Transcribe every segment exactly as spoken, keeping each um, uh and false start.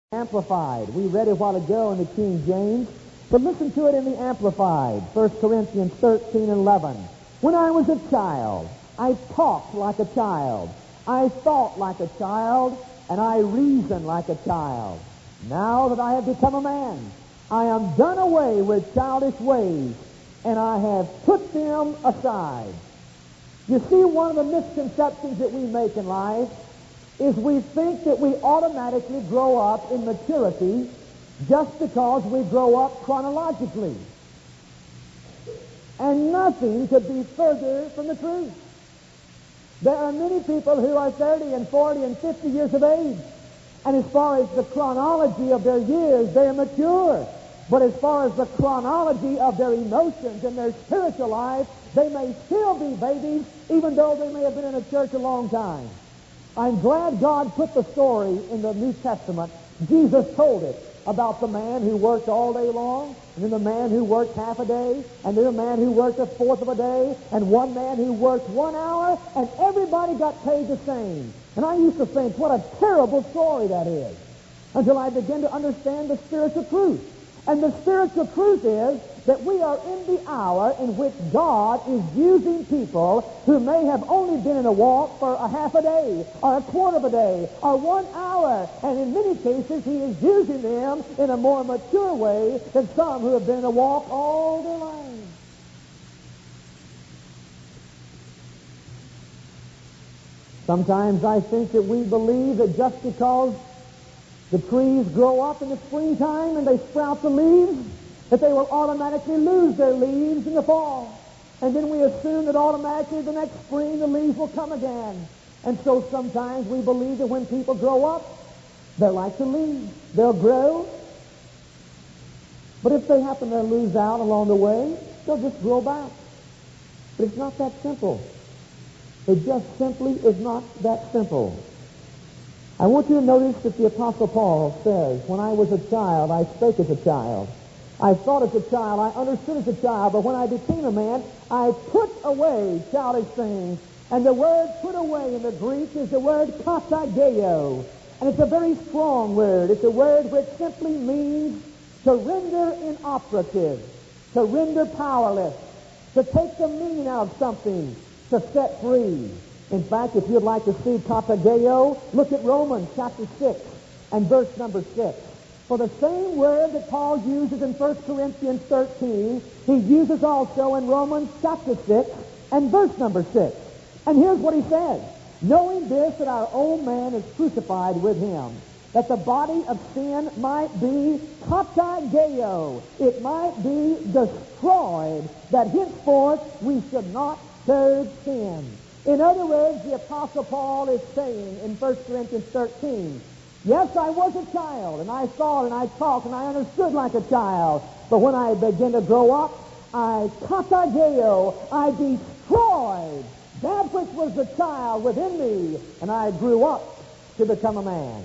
Amplified. We read it a while ago in the King James, but listen to it in the Amplified. First Corinthians thirteen and eleven. When I was a child, I talked like a child. I thought like a child, and I reasoned like a child. Now that I have become a man, I am done away with childish ways, and I have put them aside. You see, one of the misconceptions that we make in life is we think that we automatically grow up in maturity just because we grow up chronologically. And nothing could be further from the truth. There are many people who are thirty and forty and fifty years of age, and as far as the chronology of their years, they are mature. But as far as the chronology of their emotions and their spiritual life, they may still be babies, even though they may have been in a church a long time. I'm glad God put the story in the New Testament. Jesus told it about the man who worked all day long, and then the man who worked half a day, and then the man who worked a fourth of a day, and one man who worked one hour, and everybody got paid the same. And I used to think, what a terrible story that is, until I began to understand the spiritual truth. And the spiritual truth is that we are in the hour in which God is using people who may have only been in a walk for a half a day, or a quarter of a day, or one hour. And in many cases, He is using them in a more mature way than some who have been in a walk all their lives. Sometimes I think that we believe that just because the trees grow up in the springtime and they sprout the leaves, that they will automatically lose their leaves in the fall. And then we assume that automatically the next spring the leaves will come again. And so sometimes we believe that when people grow up, they're like the leaves. They'll grow. But if they happen to lose out along the way, they'll just grow back. But it's not that simple. It just simply is not that simple. I want you to notice that the Apostle Paul says, when I was a child, I spake as a child. I thought as a child, I understood as a child, but when I became a man, I put away childish things. And the word put away in the Greek is the word katageo. And it's a very strong word. It's a word which simply means to render inoperative, to render powerless, to take the meaning out of something, to set free. In fact, if you'd like to see katageo, look at Romans chapter six and verse number six. For the same word that Paul uses in First Corinthians thirteen, he uses also in Romans chapter six and verse number six. And here's what he says. Knowing this, that our old man is crucified with him, that the body of sin might be katageo, it might be destroyed, that henceforth we should not serve sin. In other words, the Apostle Paul is saying in First Corinthians thirteen, yes, I was a child, and I thought, and I talked, and I understood like a child. But when I began to grow up, I katageo, I destroyed that which was the child within me, and I grew up to become a man.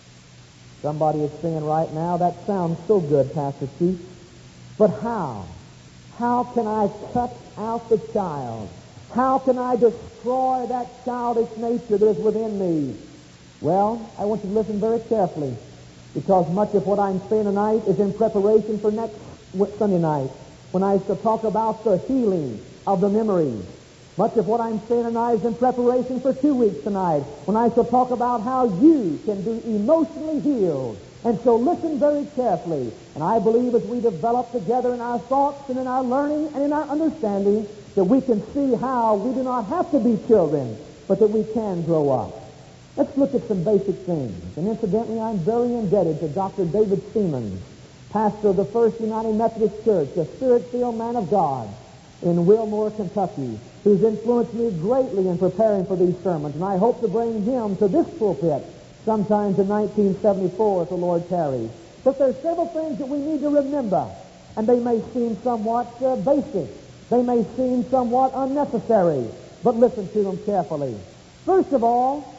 Somebody is saying right now, that sounds so good, Pastor Chief. But how? How can I cut out the child? How can I destroy that childish nature that is within me? Well, I want you to listen very carefully, because much of what I'm saying tonight is in preparation for next Sunday night, when I shall talk about the healing of the memories. Much of what I'm saying tonight is in preparation for two weeks tonight, when I shall talk about how you can be emotionally healed. And so listen very carefully. And I believe as we develop together in our thoughts and in our learning and in our understanding, that we can see how we do not have to be children, but that we can grow up. Let's look at some basic things. And incidentally, I'm very indebted to Doctor David Siemens, pastor of the First United Methodist Church, a spirit-filled man of God in Wilmore, Kentucky, who's influenced me greatly in preparing for these sermons. And I hope to bring him to this pulpit sometimes in nineteen seventy-four if the Lord tarries. But there are several things that we need to remember, and they may seem somewhat uh, basic. They may seem somewhat unnecessary, but listen to them carefully. First of all,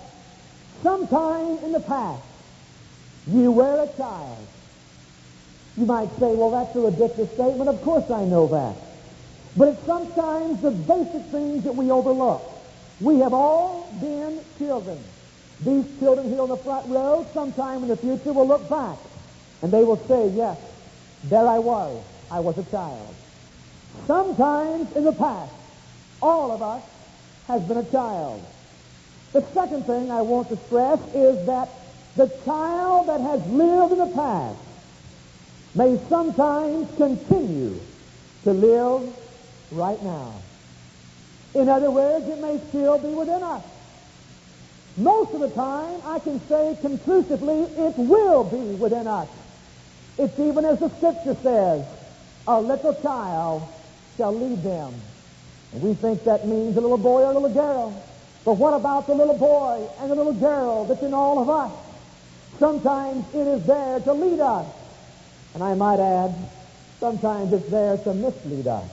sometime in the past, you were a child. You might say, well, that's a ridiculous statement. Of course I know that. But it's sometimes the basic things that we overlook. We have all been children. These children here on the front row, sometime in the future, will look back, and they will say, yes, there I was. I was a child. Sometimes in the past, all of us has been a child. The second thing I want to stress is that the child that has lived in the past may sometimes continue to live right now. In other words, it may still be within us. Most of the time, I can say conclusively, it will be within us. It's even as the Scripture says, a little child shall lead them. And we think that means a little boy or a little girl. But what about the little boy and the little girl that's in all of us? Sometimes it is there to lead us. And I might add, sometimes it's there to mislead us.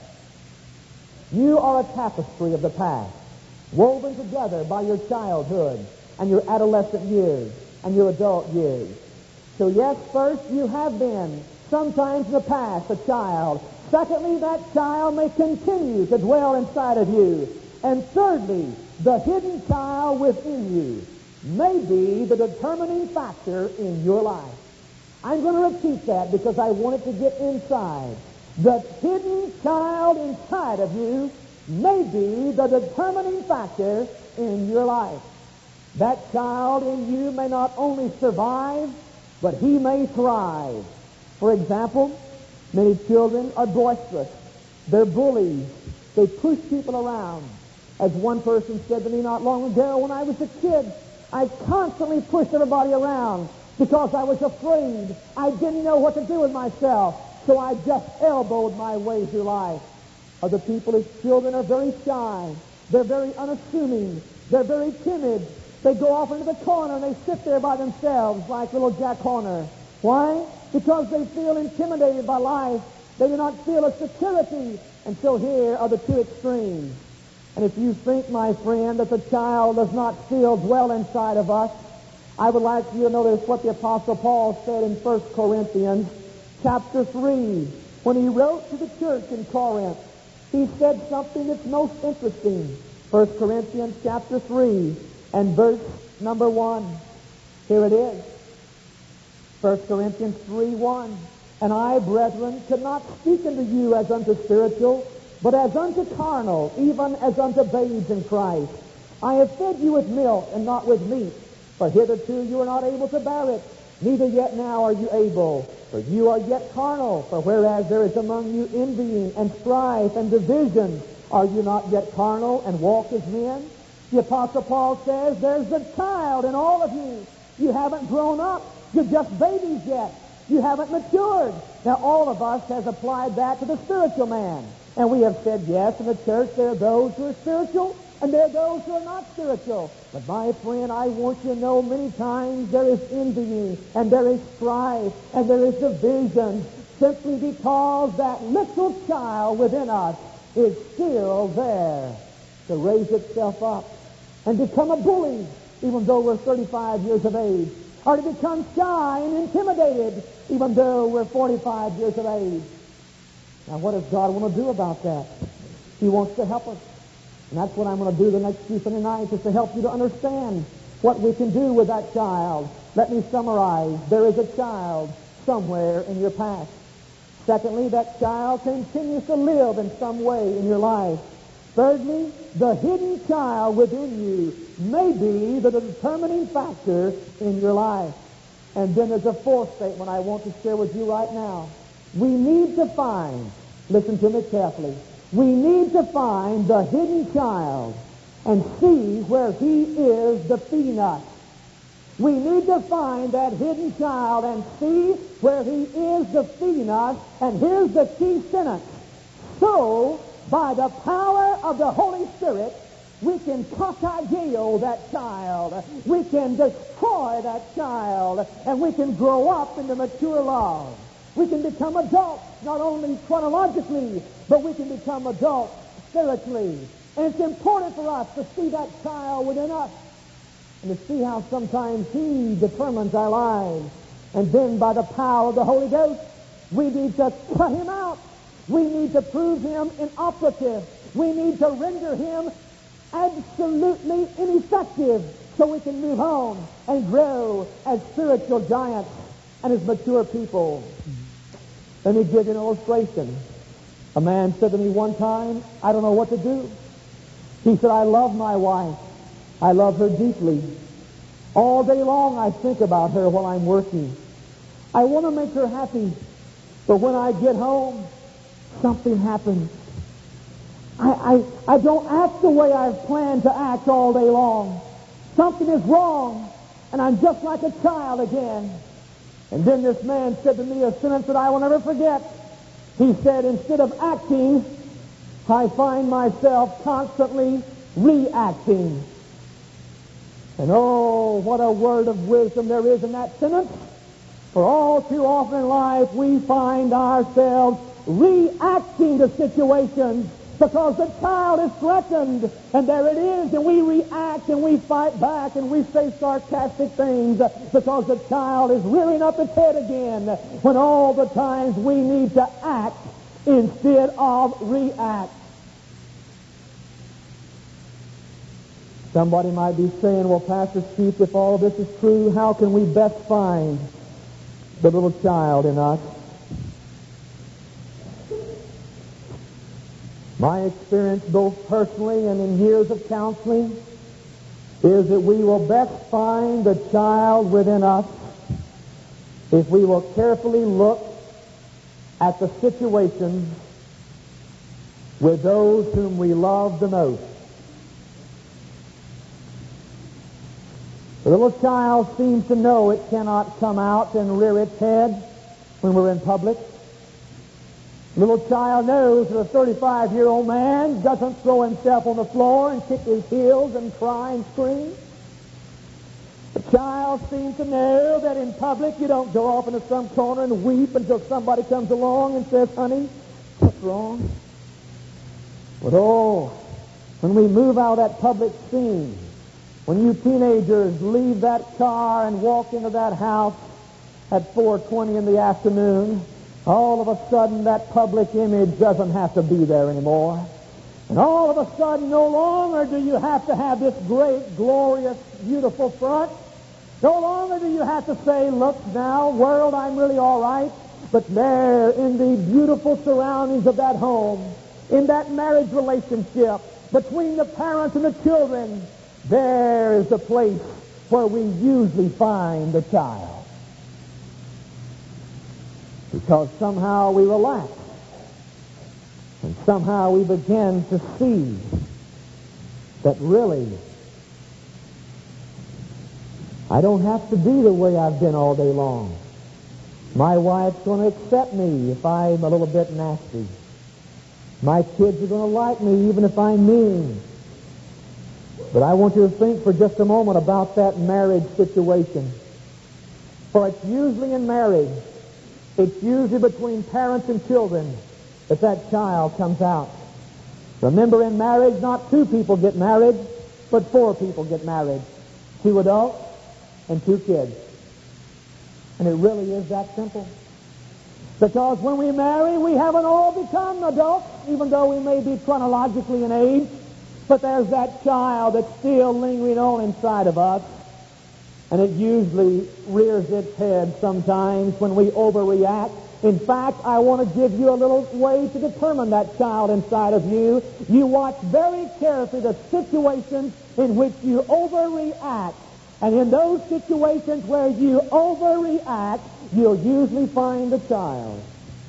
You are a tapestry of the past, woven together by your childhood and your adolescent years and your adult years. So yes, first, you have been, sometimes in the past, a child. Secondly, that child may continue to dwell inside of you. And thirdly, the hidden child within you may be the determining factor in your life. I'm going to repeat that because I want it to get inside. The hidden child inside of you may be the determining factor in your life. That child in you may not only survive, but he may thrive. For example, many children are boisterous. They're bullies. They push people around. As one person said to me not long ago, when I was a kid, I constantly pushed everybody around because I was afraid. I didn't know what to do with myself, so I just elbowed my way through life. Other people as children are very shy. They're very unassuming. They're very timid. They go off into the corner and they sit there by themselves like little Jack Horner. Why? Because they feel intimidated by life. They do not feel a security. And so here are the two extremes. And if you think, my friend, that the child does not still dwell inside of us, I would like you to notice what the Apostle Paul said in First Corinthians chapter three. When he wrote to the church in Corinth, he said something that's most interesting. First Corinthians chapter three and verse number one. Here it is. First Corinthians three one. And I, brethren, could not speak unto you as unto spiritual, but as unto carnal, even as unto babes in Christ. I have fed you with milk and not with meat, for hitherto you are not able to bear it, neither yet now are you able. For you are yet carnal, for whereas there is among you envying and strife and division, are you not yet carnal and walk as men? The Apostle Paul says, there's a child in all of you. You haven't grown up. You're just babies yet. You haven't matured. Now, all of us has applied that to the spiritual man. And we have said, yes, in the church there are those who are spiritual, and there are those who are not spiritual. But my friend, I want you to know many times there is envying, and there is strife, and there is division, simply because that little child within us is still there to raise itself up and become a bully, even though we're thirty-five years of age, or to become shy and intimidated, even though we're forty-five years of age. Now, what does God want to do about that? He wants to help us. And that's what I'm going to do the next few Sunday nights, is to help you to understand what we can do with that child. Let me summarize. There is a child somewhere in your past. Secondly, that child continues to live in some way in your life. Thirdly, the hidden child within you may be the determining factor in your life. And then there's a fourth statement I want to share with you right now. We need to find, listen to me carefully, we need to find the hidden child and see where he is defeating us. We need to find that hidden child and see where he is defeating us. And here's the key sentence. So, by the power of the Holy Spirit, we can kakageo that child. We can destroy that child. And we can grow up into mature love. We can become adults, not only chronologically, but we can become adults spiritually. And it's important for us to see that child within us and to see how sometimes he determines our lives. And then by the power of the Holy Ghost, we need to cut him out. We need to prove him inoperative. We need to render him absolutely ineffective so we can move on and grow as spiritual giants and as mature people. Let me give you an illustration. A man said to me one time, I don't know what to do. He said, I love my wife. I love her deeply. All day long I think about her while I'm working. I want to make her happy. But when I get home, something happens. I, I, I don't act the way I've planned to act all day long. Something is wrong, and I'm just like a child again. And then this man said to me a sentence that I will never forget. He said, instead of acting, I find myself constantly reacting. And oh, what a word of wisdom there is in that sentence. For all too often in life, we find ourselves reacting to situations because the child is threatened, and there it is, and we react and we fight back and we say sarcastic things because the child is rearing up its head again, when all the times we need to act instead of react. Somebody might be saying, well, Pastor Keith, if all this is true, how can we best find the little child in us? My experience, both personally and in years of counseling, is that we will best find the child within us if we will carefully look at the situations with those whom we love the most. The little child seems to know it cannot come out and rear its head when we're in public. The little child knows that a thirty-five-year-old man doesn't throw himself on the floor and kick his heels and cry and scream. The child seems to know that in public you don't go off into some corner and weep until somebody comes along and says, honey, what's wrong? But oh, when we move out of that public scene, when you teenagers leave that car and walk into that house at four twenty in the afternoon, all of a sudden that public image doesn't have to be there anymore. And all of a sudden, no longer do you have to have this great, glorious, beautiful front. No longer do you have to say, look now, world, I'm really all right. But there, in the beautiful surroundings of that home, in that marriage relationship, between the parents and the children, there is the place where we usually find the child. Because somehow we relax. And somehow we begin to see that really, I don't have to be the way I've been all day long. My wife's going to accept me if I'm a little bit nasty. My kids are going to like me even if I'm mean. But I want you to think for just a moment about that marriage situation. For it's usually in marriage, it's usually between parents and children that that child comes out. Remember, in marriage, not two people get married, but four people get married. Two adults and two kids. And it really is that simple. Because when we marry, we haven't all become adults, even though we may be chronologically in age. But there's that child that's still lingering on inside of us. And it usually rears its head sometimes when we overreact. In fact, I want to give you a little way to determine that child inside of you. You watch very carefully the situations in which you overreact. And in those situations where you overreact, you'll usually find the child.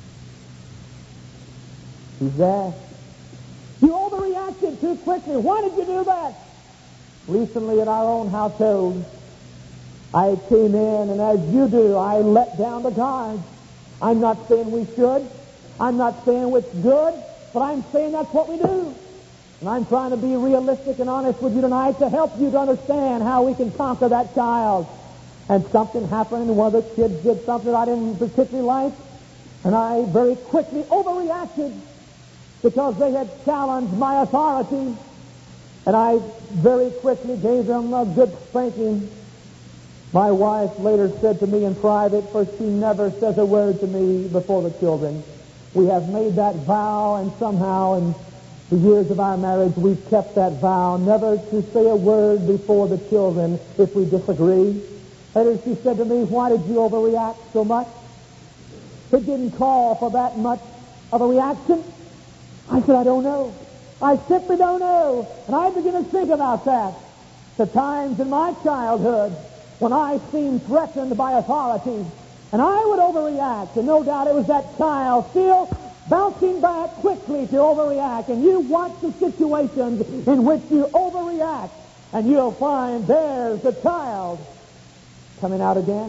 He's there. You overreacted too quickly. Why did you do that? Recently in our own household, I came in, and as you do, I let down the guard. I'm not saying we should. I'm not saying it's good, but I'm saying that's what we do. And I'm trying to be realistic and honest with you tonight to help you to understand how we can conquer that child. And something happened, and one of the kids did something that I didn't particularly like, and I very quickly overreacted because they had challenged my authority, and I very quickly gave them a good spanking. My wife later said to me in private, for she never says a word to me before the children, we have made that vow, and somehow, and The years of our marriage, we've kept that vow never to say a word before the children if we disagree. Later she said to me, why did you overreact so much? It didn't call for that much of a reaction. I said, I don't know. I simply don't know. And I began to think about that. The times in my childhood when I seemed threatened by authority, and I would overreact, and no doubt it was that child still bouncing back quickly to overreact. And you watch the situations in which you overreact, and you'll find there's the child coming out again.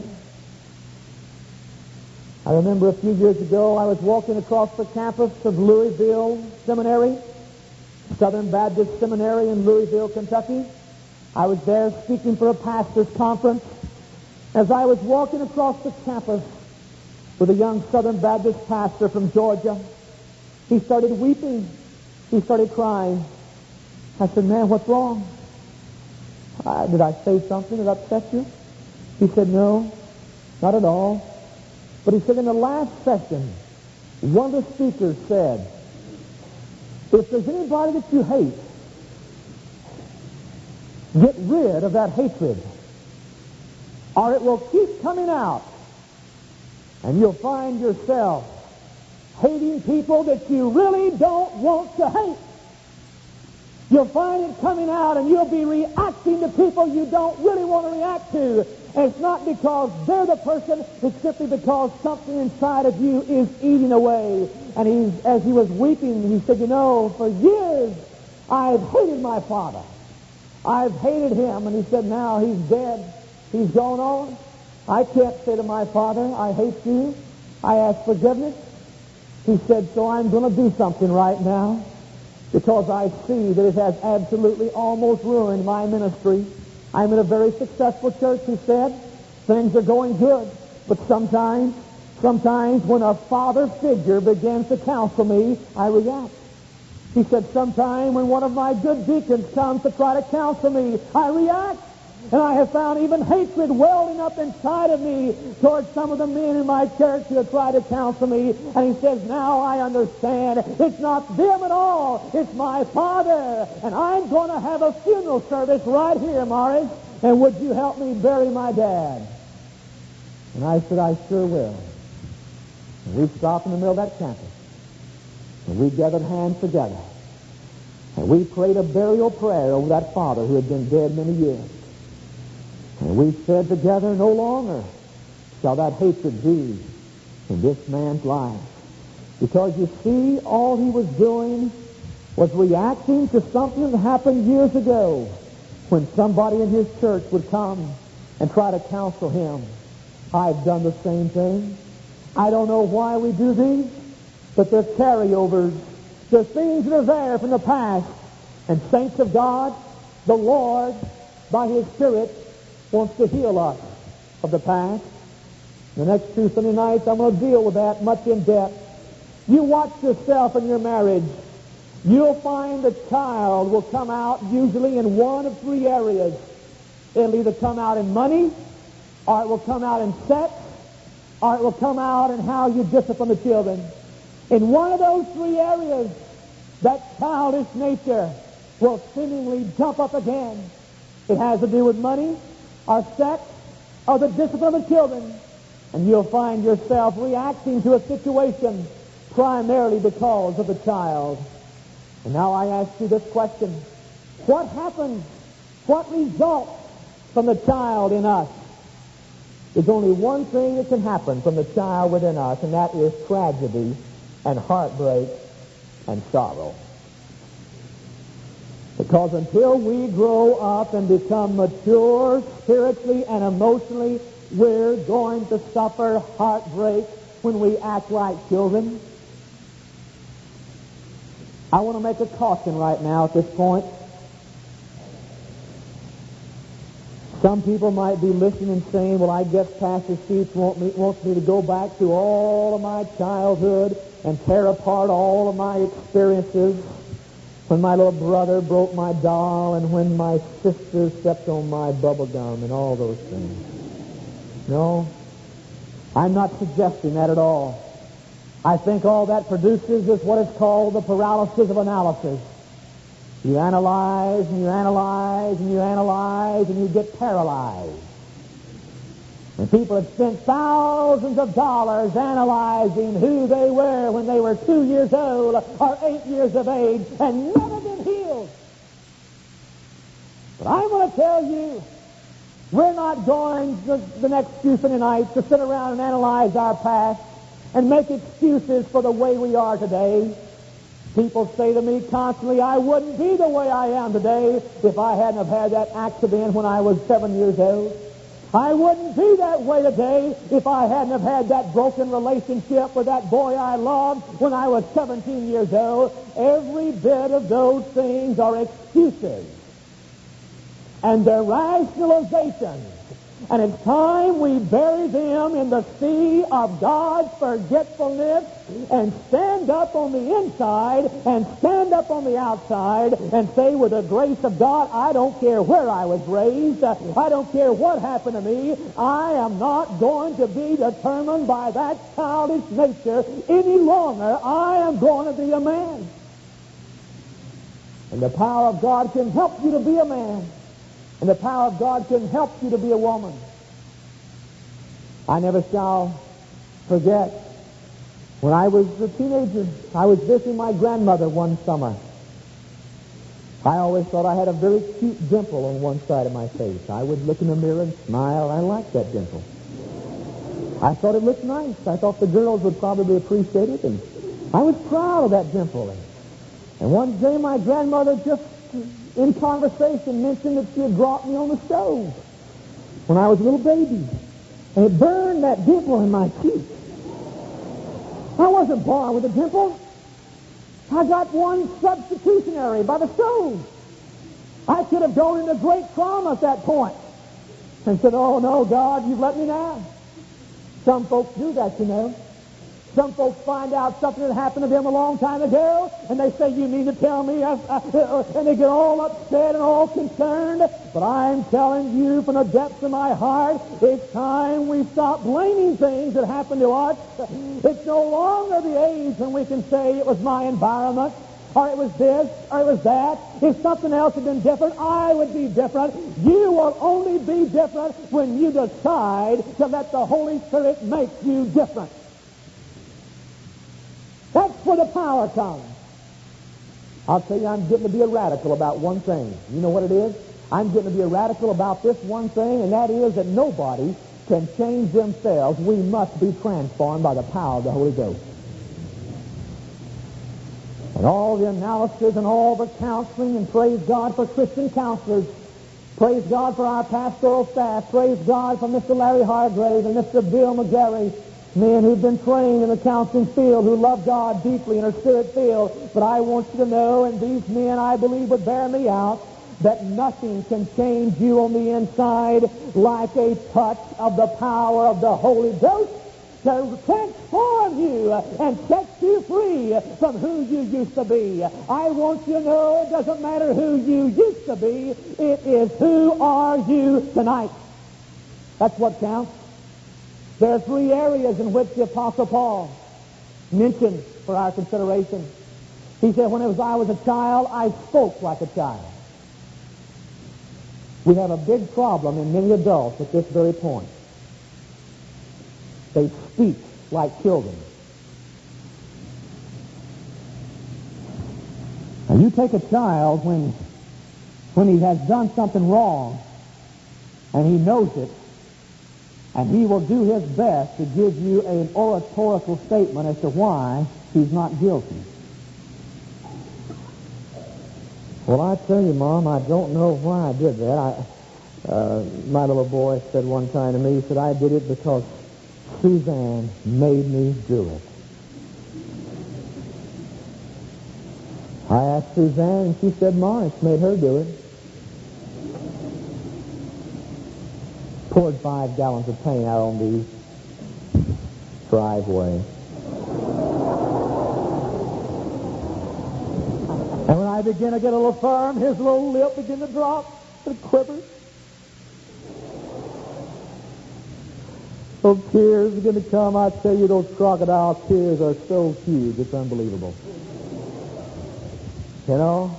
I remember a few years ago I was walking across the campus of Louisville Seminary, Southern Baptist Seminary in Louisville, Kentucky. I was there speaking for a pastor's conference. As I was walking across the campus with a young Southern Baptist pastor from Georgia, he started weeping. He started crying. I said, man, what's wrong? Uh, did I say something that upset you? He said, no, not at all. But he said, in the last session, one of the speakers said, if there's anybody that you hate, get rid of that hatred, or it will keep coming out, and you'll find yourself hating people that you really don't want to hate. You'll find it coming out, and you'll be reacting to people you don't really want to react to. And it's not because they're the person, it's simply because something inside of you is eating away. And he's, as he was weeping, he said, you know, for years I've hated my father. I've hated him. And he said, now he's dead. He's gone on. I can't say to my father, I hate you. I ask forgiveness. He said, so I'm going to do something right now, because I see that it has absolutely almost ruined my ministry. I'm in a very successful church, he said. Things are going good. But sometimes, sometimes when a father figure begins to counsel me, I react. He said, sometime when one of my good deacons comes to try to counsel me, I react. And I have found even hatred welling up inside of me towards some of the men in my church who have tried to counsel me. And he says, now I understand. It's not them at all. It's my father. And I'm going to have a funeral service right here, Morris. And would you help me bury my dad? And I said, I sure will. And we stopped in the middle of that campus. And we gathered hands together. And we prayed a burial prayer over that father who had been dead many years. And we said together, no longer shall that hatred be in this man's life. Because you see, all he was doing was reacting to something that happened years ago when somebody in his church would come and try to counsel him. I've done the same thing. I don't know why we do these, but they're carryovers. They're things that are there from the past. And saints of God, the Lord, by His Spirit, wants to heal us of the past. The next two Sunday nights, I'm going to deal with that much in depth. You watch yourself in your marriage. You'll find the child will come out usually in one of three areas. It'll either come out in money, or it will come out in sex, or it will come out in how you discipline the children. In one of those three areas, that childish nature will seemingly jump up again. It has to do with money, or sex, or the discipline of the children. And you'll find yourself reacting to a situation primarily because of the child. And now I ask you this question. What happens, what results from the child in us? There's only one thing that can happen from the child within us, and that is tragedy and heartbreak and sorrow. Because until we grow up and become mature spiritually and emotionally, we're going to suffer heartbreak when we act like children. I want to make a caution right now at this point. Some people might be listening and saying, well, I guess Pastor Sheets want me, wants me to go back to all of my childhood and tear apart all of my experiences. When my little brother broke my doll, and when my sister stepped on my bubble gum, and all those things. No, I'm not suggesting that at all. I think all that produces is what is called the paralysis of analysis. You analyze and you analyze and you analyze and you get paralyzed. And people have spent thousands of dollars analyzing who they were when they were two years old or eight years of age and never been healed. But I'm going to tell you, we're not going the, the next few Sunday nights to sit around and analyze our past and make excuses for the way we are today. People say to me constantly, I wouldn't be the way I am today if I hadn't have had that accident when I was seven years old. I wouldn't be that way today if I hadn't have had that broken relationship with that boy I loved when I was seventeen years old. Every bit of those things are excuses. And they're rationalizations. And it's time we bury them in the sea of God's forgetfulness and stand up on the inside and stand up on the outside and say, with the grace of God, I don't care where I was raised. I don't care what happened to me. I am not going to be determined by that childish nature any longer. I am going to be a man. And the power of God can help you to be a man. And the power of God can help you to be a woman. I never shall forget, when I was a teenager, I was visiting my grandmother one summer. I always thought I had a very cute dimple on one side of my face. I would look in the mirror and smile. I liked that dimple. I thought it looked nice. I thought the girls would probably appreciate it, and I was proud of that dimple. And one day my grandmother just in conversation mentioned that she had brought me on the stove when I was a little baby. And it burned that dimple in my cheek. I wasn't born with a dimple. I got one substitutionary by the stove. I could have gone into great trauma at that point and said, oh, no, God, you've let me down. Some folks do that, you know. Some folks find out something that happened to them a long time ago, and they say, you mean to tell me? I, I, and they get all upset and all concerned. But I'm telling you from the depths of my heart, it's time we stop blaming things that happened to us. It's no longer the age when we can say it was my environment, or it was this, or it was that. If something else had been different, I would be different. You will only be different when you decide to let the Holy Spirit make you different. That's where the power comes. I'll tell you, I'm getting to be a radical about one thing. You know what it is? I'm getting to be a radical about this one thing, and that is that nobody can change themselves. We must be transformed by the power of the Holy Ghost. And all the analysis and all the counseling, and praise God for Christian counselors. Praise God for our pastoral staff. Praise God for Mister Larry Hargrave and Mister Bill McGarry. Men who've been trained in the counseling field, who love God deeply and are spirit-filled. But I want you to know, and these men, I believe, would bear me out, that nothing can change you on the inside like a touch of the power of the Holy Ghost to transform you and set you free from who you used to be. I want you to know it doesn't matter who you used to be. It is who are you tonight. That's what counts. There are three areas in which the Apostle Paul mentioned for our consideration. He said, when it was I was a child, I spoke like a child. We have a big problem in many adults at this very point. They speak like children. Now, you take a child when, when he has done something wrong, and he knows it, and he will do his best to give you an oratorical statement as to why he's not guilty. Well, I tell you, Mom, I don't know why I did that. I, uh, my little boy said one time to me, he said, I did it because Suzanne made me do it. I asked Suzanne, and she said, Ma, it's made her do it. Poured five gallons of paint out on the driveway. And when I began to get a little firm, his little lip began to drop and quiver. Those tears are going to come. I tell you, those crocodile tears are so huge. It's unbelievable. You know?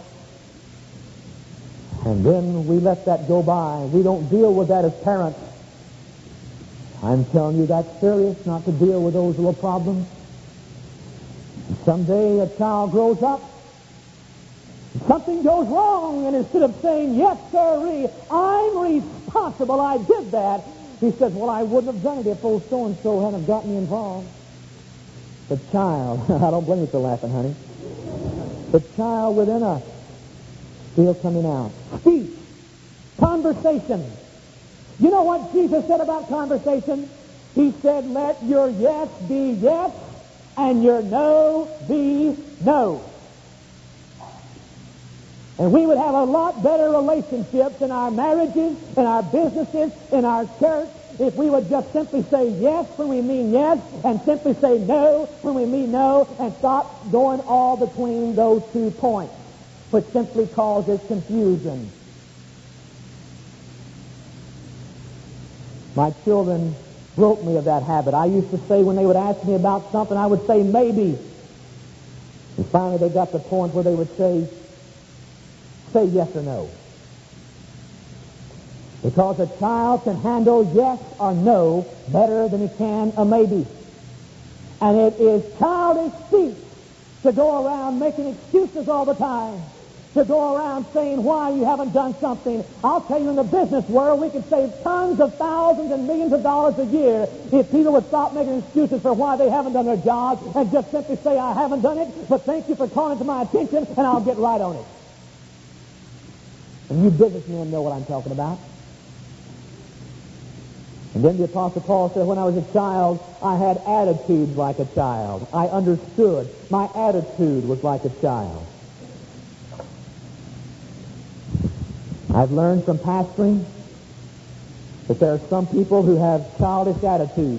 And then we let that go by. We don't deal with that as parents. I'm telling you, that's serious, not to deal with those little problems. Someday a child grows up, something goes wrong, and instead of saying, yes, sir, I'm responsible, I did that, he says, well, I wouldn't have done it if old so-and-so hadn't got me involved. The child, I don't blame you for laughing, honey. The child within us still coming out. Speech, conversation. You know what Jesus said about conversation? He said, let your yes be yes and your no be no. And we would have a lot better relationships in our marriages, in our businesses, in our church, if we would just simply say yes when we mean yes and simply say no when we mean no and stop going all between those two points, which simply causes confusion. My children broke me of that habit. I used to say when they would ask me about something, I would say maybe. And finally they got to the point where they would say, say yes or no. Because a child can handle yes or no better than he can a maybe. And it is childish speech to go around making excuses all the time, to go around saying why you haven't done something. I'll tell you, in the business world, we could save tons of thousands and millions of dollars a year if people would stop making excuses for why they haven't done their job and just simply say, I haven't done it, but thank you for calling it to my attention, and I'll get right on it. And you businessmen know what I'm talking about. And then the Apostle Paul said, when I was a child, I had attitudes like a child. I understood. My attitude was like a child. I've learned from pastoring that there are some people who have childish attitudes.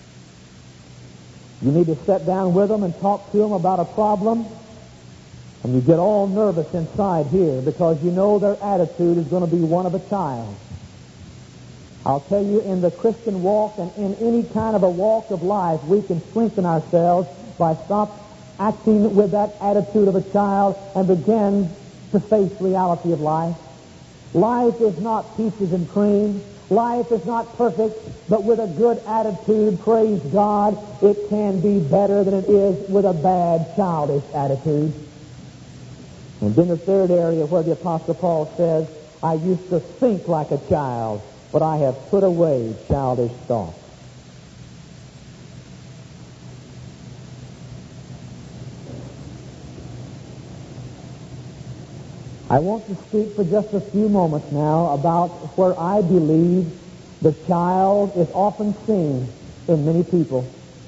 You need to sit down with them and talk to them about a problem, and you get all nervous inside here because you know their attitude is going to be one of a child. I'll tell you, in the Christian walk and in any kind of a walk of life, we can strengthen ourselves by stop acting with that attitude of a child and begin to face reality of life. Life is not peaches and cream. Life is not perfect, but with a good attitude, praise God, it can be better than it is with a bad, childish attitude. And then the third area where the Apostle Paul says, I used to think like a child, but I have put away childish thoughts. I want to speak for just a few moments now about where I believe the child is often seen in many people.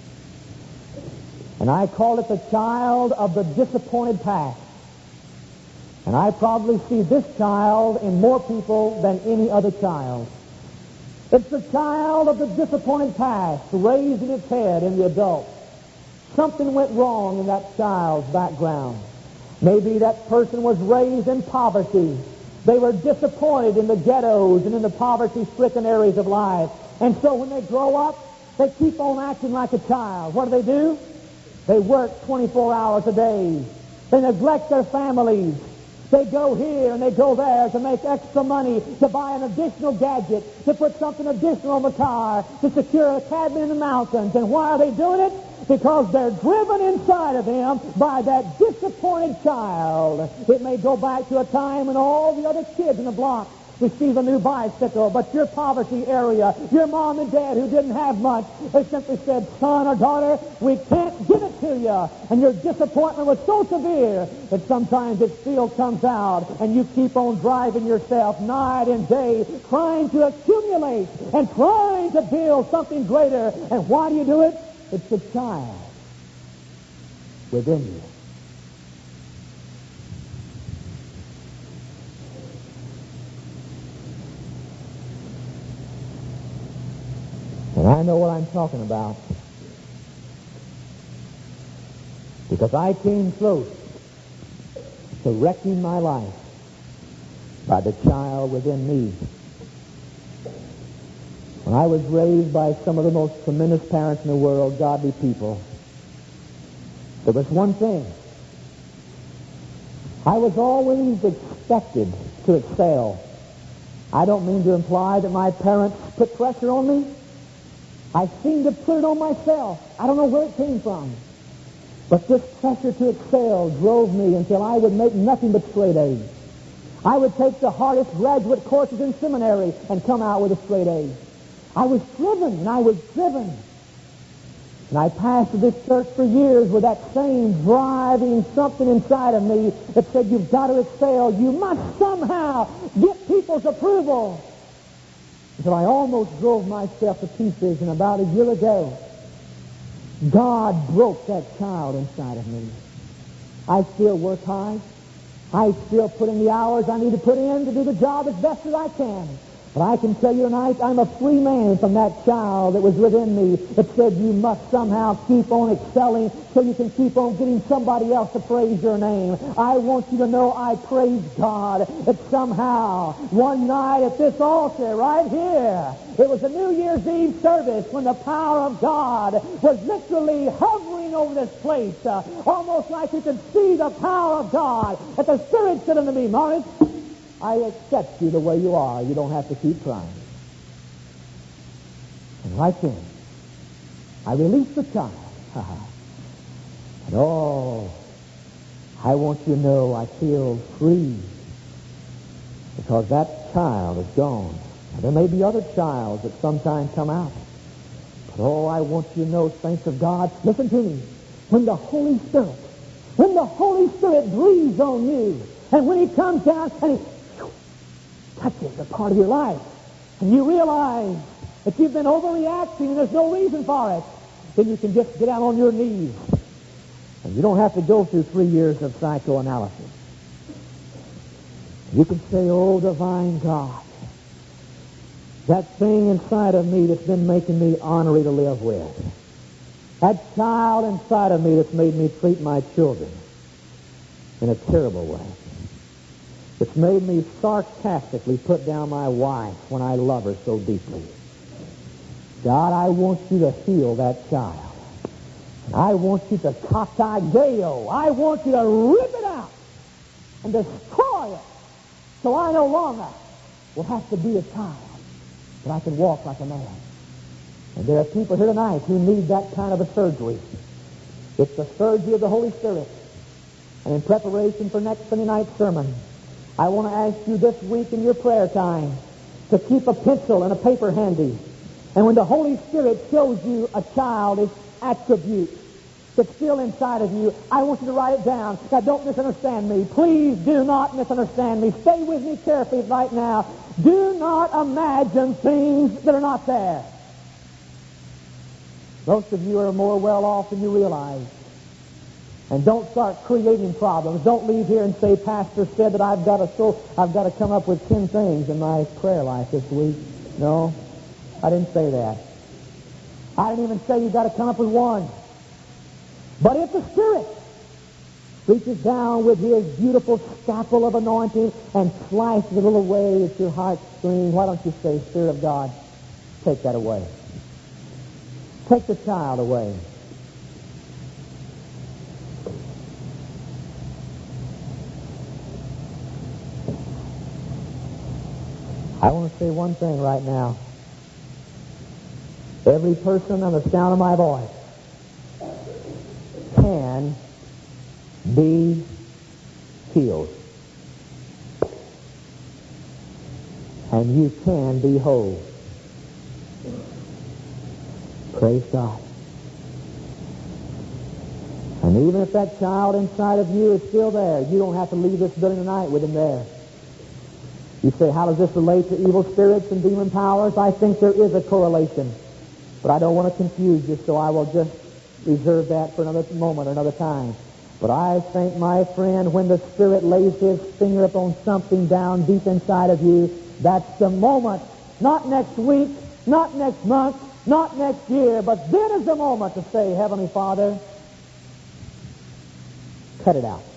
And I call it the child of the disappointed past. And I probably see this child in more people than any other child. It's the child of the disappointed past raising its head in the adult. Something went wrong in that child's background. Maybe that person was raised in poverty. They were disappointed in the ghettos and in the poverty-stricken areas of life. And so when they grow up, they keep on acting like a child. What do they do? They work twenty-four hours a day. They neglect their families. They go here and they go there to make extra money, to buy an additional gadget, to put something additional in the car, to secure a cabin in the mountains. And why are they doing it? Because they're driven inside of them by that disappointed child. It may go back to a time when all the other kids in the block receive a new bicycle, but your poverty area, your mom and dad who didn't have much, they simply said, son or daughter, we can't give it to you. And your disappointment was so severe that sometimes it still comes out, and you keep on driving yourself night and day, trying to accumulate and trying to build something greater. And why do you do it? It's the child within you. And I know what I'm talking about, because I came close to wrecking my life by the child within me. When I was raised by some of the most tremendous parents in the world, godly people, there was one thing. I was always expected to excel. I don't mean to imply that my parents put pressure on me. I seemed to put it on myself. I don't know where it came from. But this pressure to excel drove me until I would make nothing but straight A's. I would take the hardest graduate courses in seminary and come out with a straight A. I was driven, and I was driven. And I pastored this church for years with that same driving something inside of me that said, you've got to excel. You must somehow get people's approval. Until I almost drove myself to pieces, and about a year ago, God broke that child inside of me. I still work hard. I still put in the hours I need to put in to do the job as best as I can. But I can tell you tonight, I'm a free man from that child that was within me that said you must somehow keep on excelling so you can keep on getting somebody else to praise your name. I want you to know I praise God that somehow one night at this altar right here, it was a New Year's Eve service when the power of God was literally hovering over this place, uh, almost like you could see the power of God. That the Spirit said unto me, Morris, I accept you the way you are. You don't have to keep trying. And right then, I released the child. And oh, I want you to know I feel free because that child is gone. Now, there may be other childs that sometimes come out. But oh, I want you to know, saints of God, listen to me. When the Holy Spirit, when the Holy Spirit breathes on you, and when He comes down and He touches a part of your life, and you realize that you've been overreacting and there's no reason for it, then you can just get out on your knees. And you don't have to go through three years of psychoanalysis. You can say, oh, divine God, that thing inside of me that's been making me ornery to live with, that child inside of me that's made me treat my children in a terrible way, it's made me sarcastically put down my wife when I love her so deeply. God, I want you to heal that child. I want you to katageo. I want you to rip it out and destroy it so I no longer will have to be a child, but I can walk like a man. And there are people here tonight who need that kind of a surgery. It's the surgery of the Holy Spirit. And in preparation for next Sunday night's sermon, I want to ask you this week in your prayer time to keep a pencil and a paper handy. And when the Holy Spirit shows you a childish attribute that's still inside of you, I want you to write it down. Now, don't misunderstand me. Please do not misunderstand me. Stay with me carefully right now. Do not imagine things that are not there. Most of you are more well off than you realize. And don't start creating problems. Don't leave here and say, Pastor said that I've got to so I've got to come up with ten things in my prayer life this week. No, I didn't say that. I didn't even say you've got to come up with one. But if the Spirit reaches down with His beautiful scalpel of anointing and slices it away at your heartstrings, why don't you say, Spirit of God, take that away. Take the child away. I want to say one thing right now. Every person on the sound of my voice can be healed. And you can be whole. Praise God. And even if that child inside of you is still there, you don't have to leave this building tonight with him there. You say, how does this relate to evil spirits and demon powers? I think there is a correlation. But I don't want to confuse you, so I will just reserve that for another moment or another time. But I think, my friend, when the Spirit lays His finger upon something down deep inside of you, that's the moment. Not next week, not next month, not next year, but then is the moment to say, Heavenly Father, cut it out.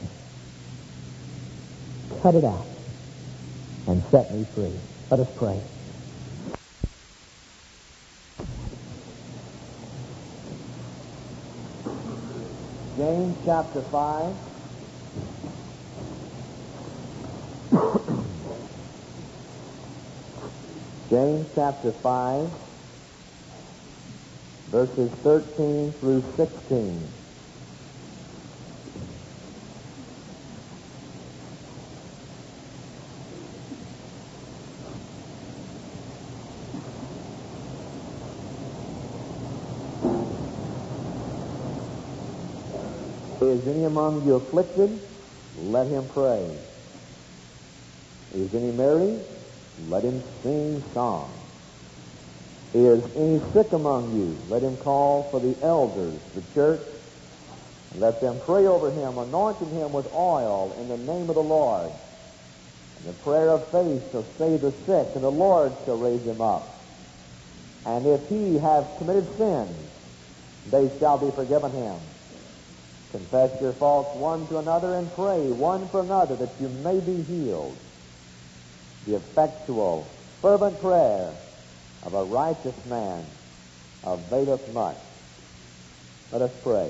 Cut it out. And set me free. Let us pray. James chapter five. James chapter five, verses thirteen through sixteen. Is any among you afflicted? Let him pray. Is any merry? Let him sing songs. Is any sick among you? Let him call for the elders, the church, and let them pray over him, anointing him with oil in the name of the Lord. And the prayer of faith shall save the sick, and the Lord shall raise him up. And if he have committed sins, they shall be forgiven him. Confess your faults one to another and pray one for another that you may be healed. The effectual, fervent prayer of a righteous man availeth much. Let us pray.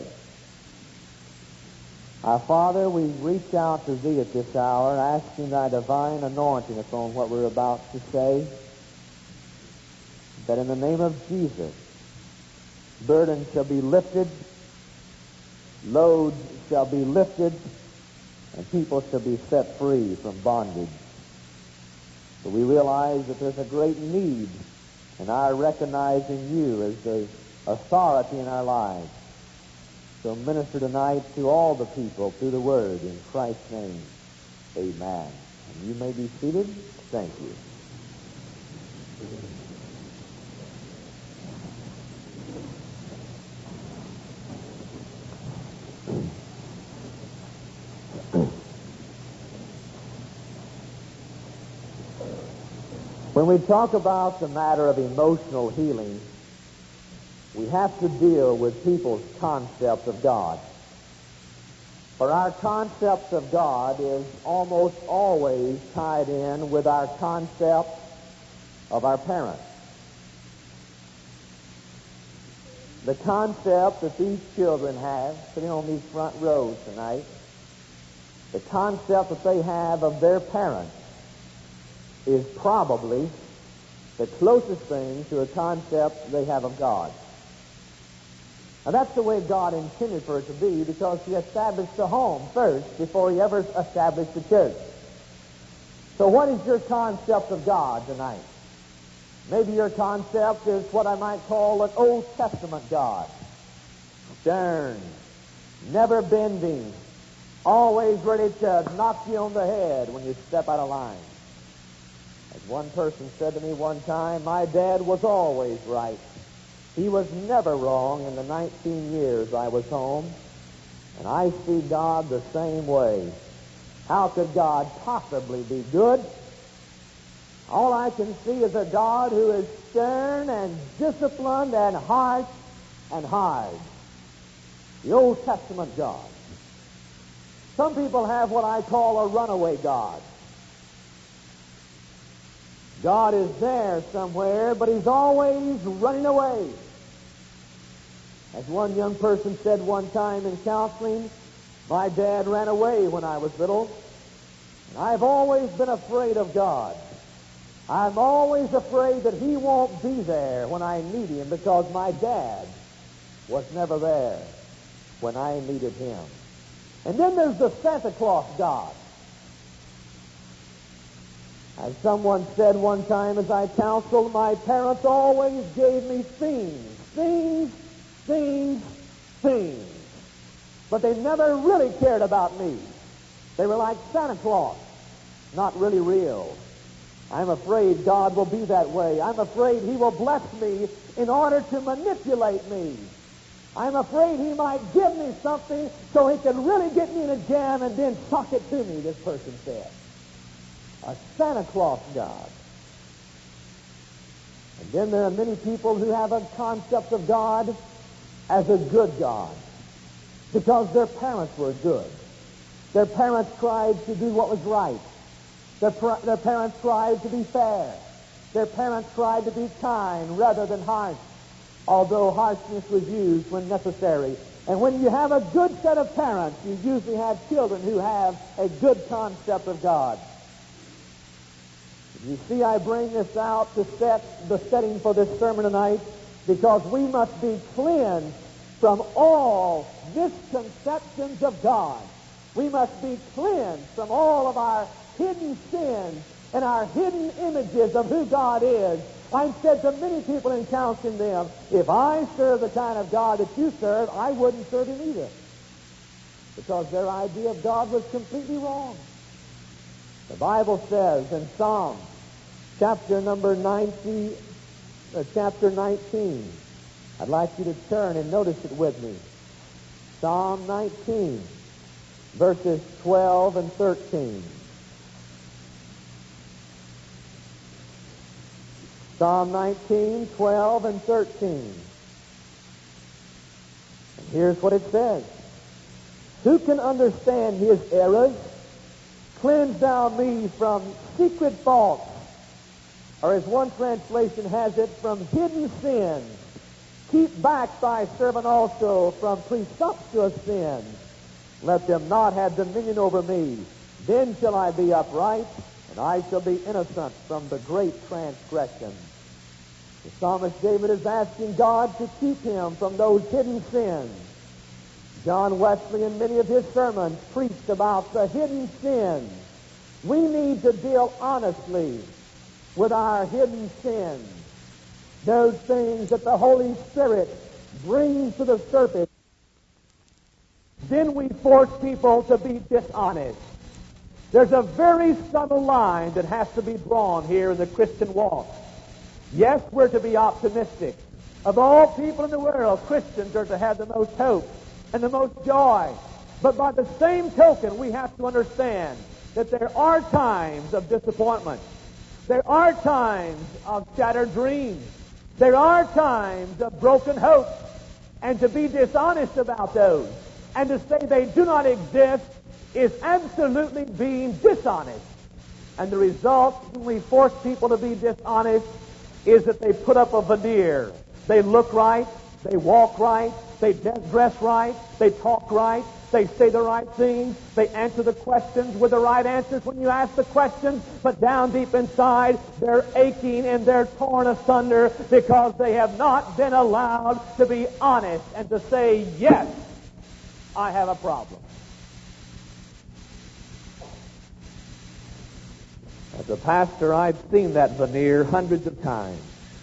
Our Father, we reach out to Thee at this hour, asking Thy divine anointing upon what we're about to say, that in the name of Jesus, burdens shall be lifted, loads shall be lifted, and people shall be set free from bondage. So we realize that there's a great need in our recognizing You as the authority in our lives. So minister tonight to all the people through the Word in Christ's name. Amen. And you may be seated. Thank you. When we talk about the matter of emotional healing, we have to deal with people's concept of God. For our concept of God is almost always tied in with our concept of our parents. The concept that these children have, sitting on these front rows tonight, the concept that they have of their parents is probably the closest thing to a concept they have of God. Now, that's the way God intended for it to be, because He established the home first before He ever established the church. So what is your concept of God tonight? Maybe your concept is what I might call an Old Testament God. Stern, never bending, always ready to knock you on the head when you step out of line. As one person said to me one time, my dad was always right. He was never wrong in the nineteen years I was home. And I see God the same way. How could God possibly be good? All I can see is a God who is stern and disciplined and harsh and hard. The Old Testament God. Some people have what I call a runaway God. God is there somewhere, but He's always running away. As one young person said one time in counseling, my dad ran away when I was little, and I've always been afraid of God. I'm always afraid that He won't be there when I need Him, because my dad was never there when I needed Him. And then there's the Santa Claus God. As someone said one time as I counseled, my parents always gave me things, things, things, things. But they never really cared about me. They were like Santa Claus, not really real. I'm afraid God will be that way. I'm afraid He will bless me in order to manipulate me. I'm afraid He might give me something so He can really get me in a jam and then talk it to me, this person said. A Santa Claus God. And then there are many people who have a concept of God as a good God, because their parents were good. Their parents tried to do what was right. Their, pr- their parents tried to be fair. Their parents tried to be kind rather than harsh, although harshness was used when necessary. And when you have a good set of parents, you usually have children who have a good concept of God. You see, I bring this out to set the setting for this sermon tonight because we must be cleansed from all misconceptions of God. We must be cleansed from all of our hidden sins and our hidden images of who God is. I've said to many people in counseling them, if I serve the kind of God that you serve, I wouldn't serve him either. Because their idea of God was completely wrong. The Bible says in Psalm chapter number ninety, uh, chapter nineteen, I'd like you to turn and notice it with me. Psalm nineteen, verses twelve and thirteen. Psalm nineteen, twelve and thirteen. And here's what it says. Who can understand his errors? Cleanse thou me from secret faults. Or as one translation has it, from hidden sins. Keep back thy servant also from presumptuous sins. Let them not have dominion over me. Then shall I be upright, and I shall be innocent from the great transgression. The psalmist David is asking God to keep him from those hidden sins. John Wesley, in many of his sermons, preached about the hidden sins. We need to deal honestly with our hidden sins. Those things that the Holy Spirit brings to the surface. Then we force people to be dishonest. There's a very subtle line that has to be drawn here in the Christian walk. Yes, we're to be optimistic. Of all people in the world, Christians are to have the most hope and the most joy. But by the same token, we have to understand that there are times of disappointment. There are times of shattered dreams. There are times of broken hopes. And to be dishonest about those and to say they do not exist is absolutely being dishonest. And the result when we force people to be dishonest is that they put up a veneer. They look right, they walk right, they dress right, they talk right, they say the right things, they answer the questions with the right answers when you ask the questions, but down deep inside, they're aching and they're torn asunder because they have not been allowed to be honest and to say, yes, I have a problem. As a pastor, I've seen that veneer hundreds of times.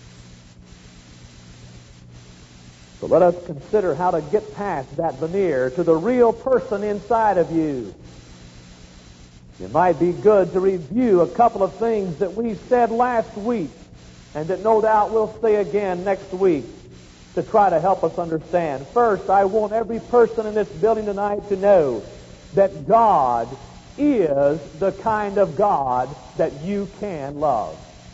So let us consider how to get past that veneer to the real person inside of you. It might be good to review a couple of things that we said last week and that no doubt we'll say again next week to try to help us understand. First, I want every person in this building tonight to know that God is the kind of God that you can love.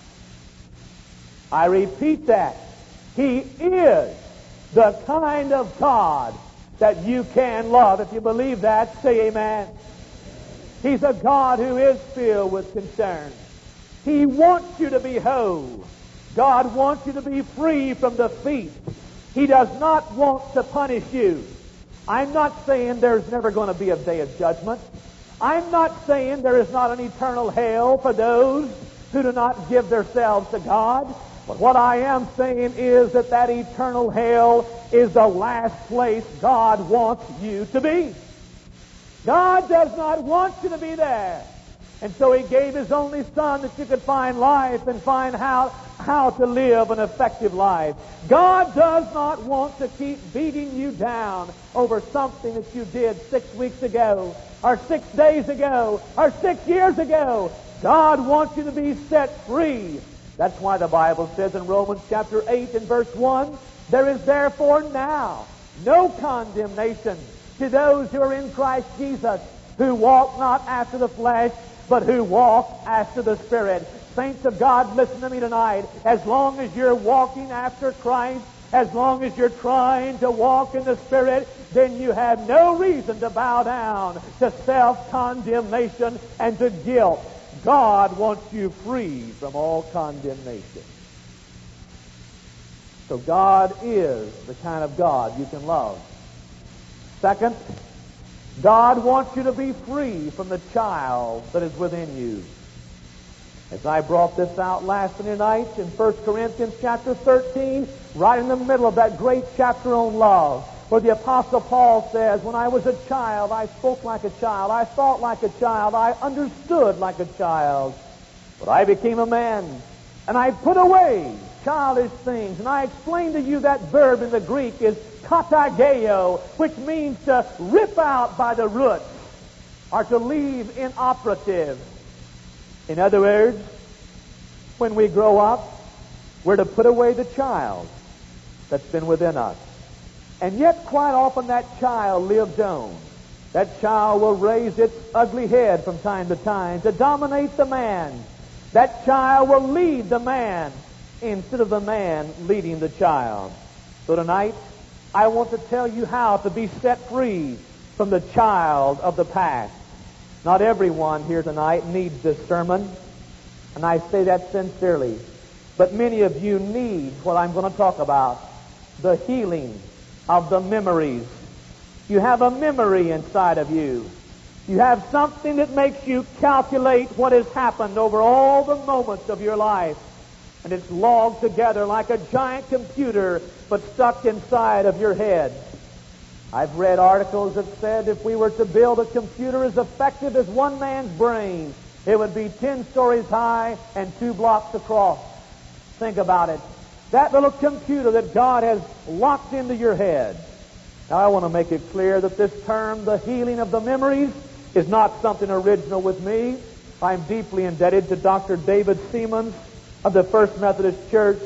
I repeat that. He is the kind of God that you can love. If you believe that, say amen. He's a God who is filled with concern. He wants you to be whole. God wants you to be free from defeat. He does not want to punish you. I'm not saying there's never going to be a day of judgment. I'm not saying there is not an eternal hell for those who do not give themselves to God. But what I am saying is that that eternal hell is the last place God wants you to be. God does not want you to be there. And so He gave His only Son that you could find life and find how, how to live an effective life. God does not want to keep beating you down over something that you did six weeks ago, or six days ago, or six years ago. God wants you to be set free. That's why the Bible says in Romans chapter eight and verse one, there is therefore now no condemnation to those who are in Christ Jesus, who walk not after the flesh, but who walk after the Spirit. Saints of God, listen to me tonight. As long as you're walking after Christ, as long as you're trying to walk in the Spirit, then you have no reason to bow down to self-condemnation and to guilt. God wants you free from all condemnation. So God is the kind of God you can love. Second, God wants you to be free from the child that is within you. As I brought this out last night in First Corinthians chapter thirteen, right in the middle of that great chapter on love, where the Apostle Paul says, when I was a child, I spoke like a child, I thought like a child, I understood like a child. But I became a man, and I put away childish things. And I explained to you that verb in the Greek is katageo, which means to rip out by the roots, or to leave inoperative. In other words, when we grow up, we're to put away the child that's been within us. And yet, quite often, that child lives on. That child will raise its ugly head from time to time to dominate the man. That child will lead the man instead of the man leading the child. So tonight, I want to tell you how to be set free from the child of the past. Not everyone here tonight needs this sermon, and I say that sincerely. But many of you need what I'm going to talk about, the healing of the memories. You have a memory inside of you. You have something that makes you calculate what has happened over all the moments of your life. And it's logged together like a giant computer, but stuck inside of your head. I've read articles that said if we were to build a computer as effective as one man's brain, it would be ten stories high and two blocks across. Think about it. That little computer that God has locked into your head. Now, I want to make it clear that this term, the healing of the memories, is not something original with me. I'm deeply indebted to Doctor David Siemens of the First Methodist Church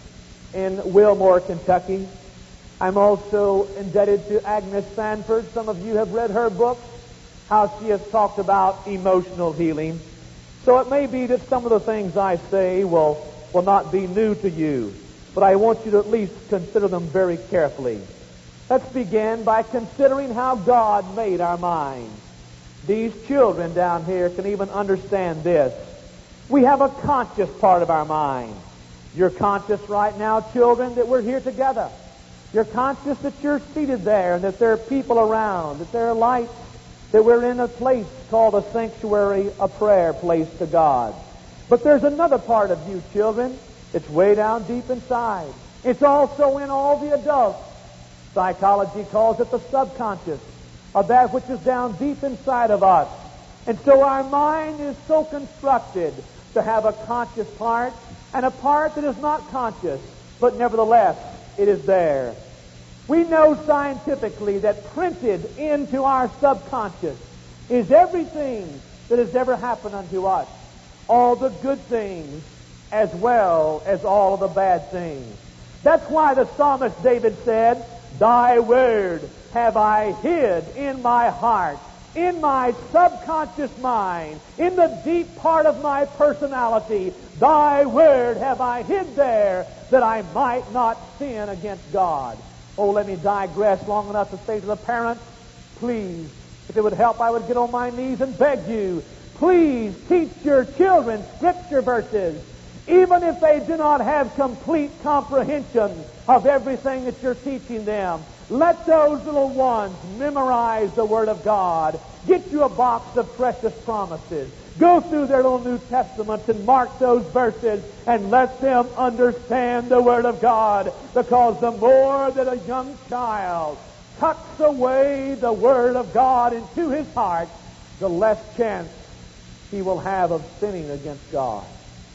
in Wilmore, Kentucky. I'm also indebted to Agnes Sanford. Some of you have read her book, how she has talked about emotional healing. So it may be that some of the things I say will, will not be new to you, but I want you to at least consider them very carefully. Let's begin by considering how God made our minds. These children down here can even understand this. We have a conscious part of our mind. You're conscious right now, children, that we're here together. You're conscious that you're seated there and that there are people around, that there are lights, that we're in a place called a sanctuary, a prayer place to God. But there's another part of you, children. It's way down deep inside. It's also in all the adults. Psychology calls it the subconscious, or that which is down deep inside of us. And so our mind is so constructed to have a conscious part and a part that is not conscious, but nevertheless, it is there. We know scientifically that printed into our subconscious is everything that has ever happened unto us. All the good things as well as all of the bad things. That's why the psalmist David said, Thy word have I hid in my heart, in my subconscious mind, in the deep part of my personality. Thy word have I hid there, that I might not sin against God. Oh, let me digress long enough to say to the parents, please, if it would help, I would get on my knees and beg you, please teach your children Scripture verses, even if they do not have complete comprehension of everything that you're teaching them. Let those little ones memorize the Word of God. Get you a box of precious promises. Go through their little New Testaments and mark those verses and let them understand the Word of God. Because the more that a young child tucks away the Word of God into his heart, the less chance he will have of sinning against God.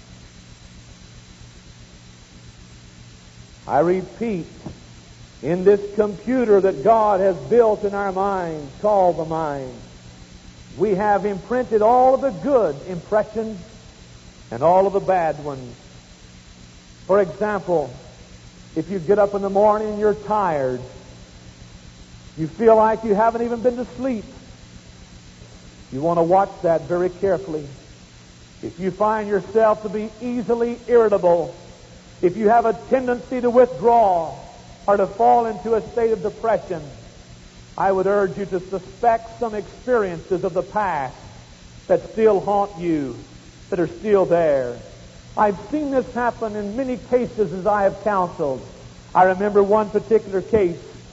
I repeat, in this computer that God has built in our minds, called the mind, we have imprinted all of the good impressions and all of the bad ones. For example, if you get up in the morning and you're tired, you feel like you haven't even been to sleep, you want to watch that very carefully. If you find yourself to be easily irritable, if you have a tendency to withdraw or to fall into a state of depression, I would urge you to suspect some experiences of the past that still haunt you, that are still there. I've seen this happen in many cases as I have counseled. I remember one particular case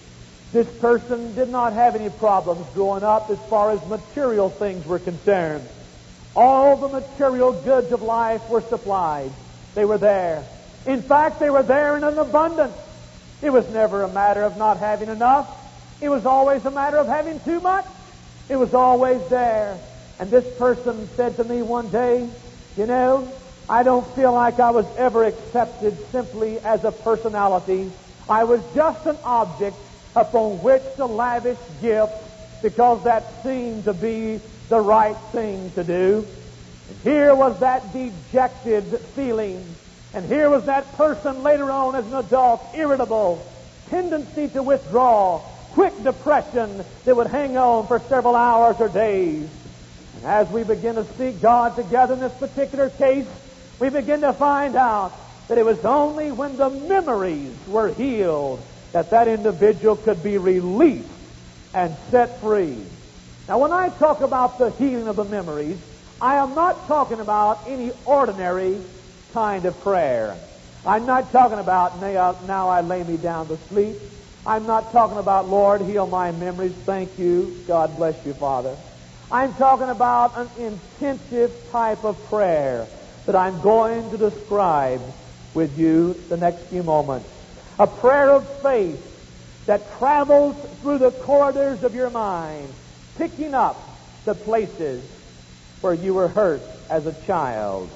This person did not have any problems growing up as far as material things were concerned. All the material goods of life were supplied. They were there. In fact, they were there in an abundance. It was never a matter of not having enough. It was always a matter of having too much. It was always there. And this person said to me one day, you know, I don't feel like I was ever accepted simply as a personality. I was just an object upon which to lavish gifts because that seemed to be the right thing to do. And here was that dejected feeling. And here was that person later on as an adult, irritable, tendency to withdraw, quick depression that would hang on for several hours or days. And as we begin to seek God together in this particular case, we begin to find out that it was only when the memories were healed that that individual could be released and set free. Now, when I talk about the healing of the memories, I am not talking about any ordinary kind of prayer. I'm not talking about, now I lay me down to sleep. I'm not talking about, Lord, heal my memories. Thank you. God bless you, Father. I'm talking about an intensive type of prayer that I'm going to describe with you the next few moments. A prayer of faith that travels through the corridors of your mind, picking up the places where you were hurt as a child.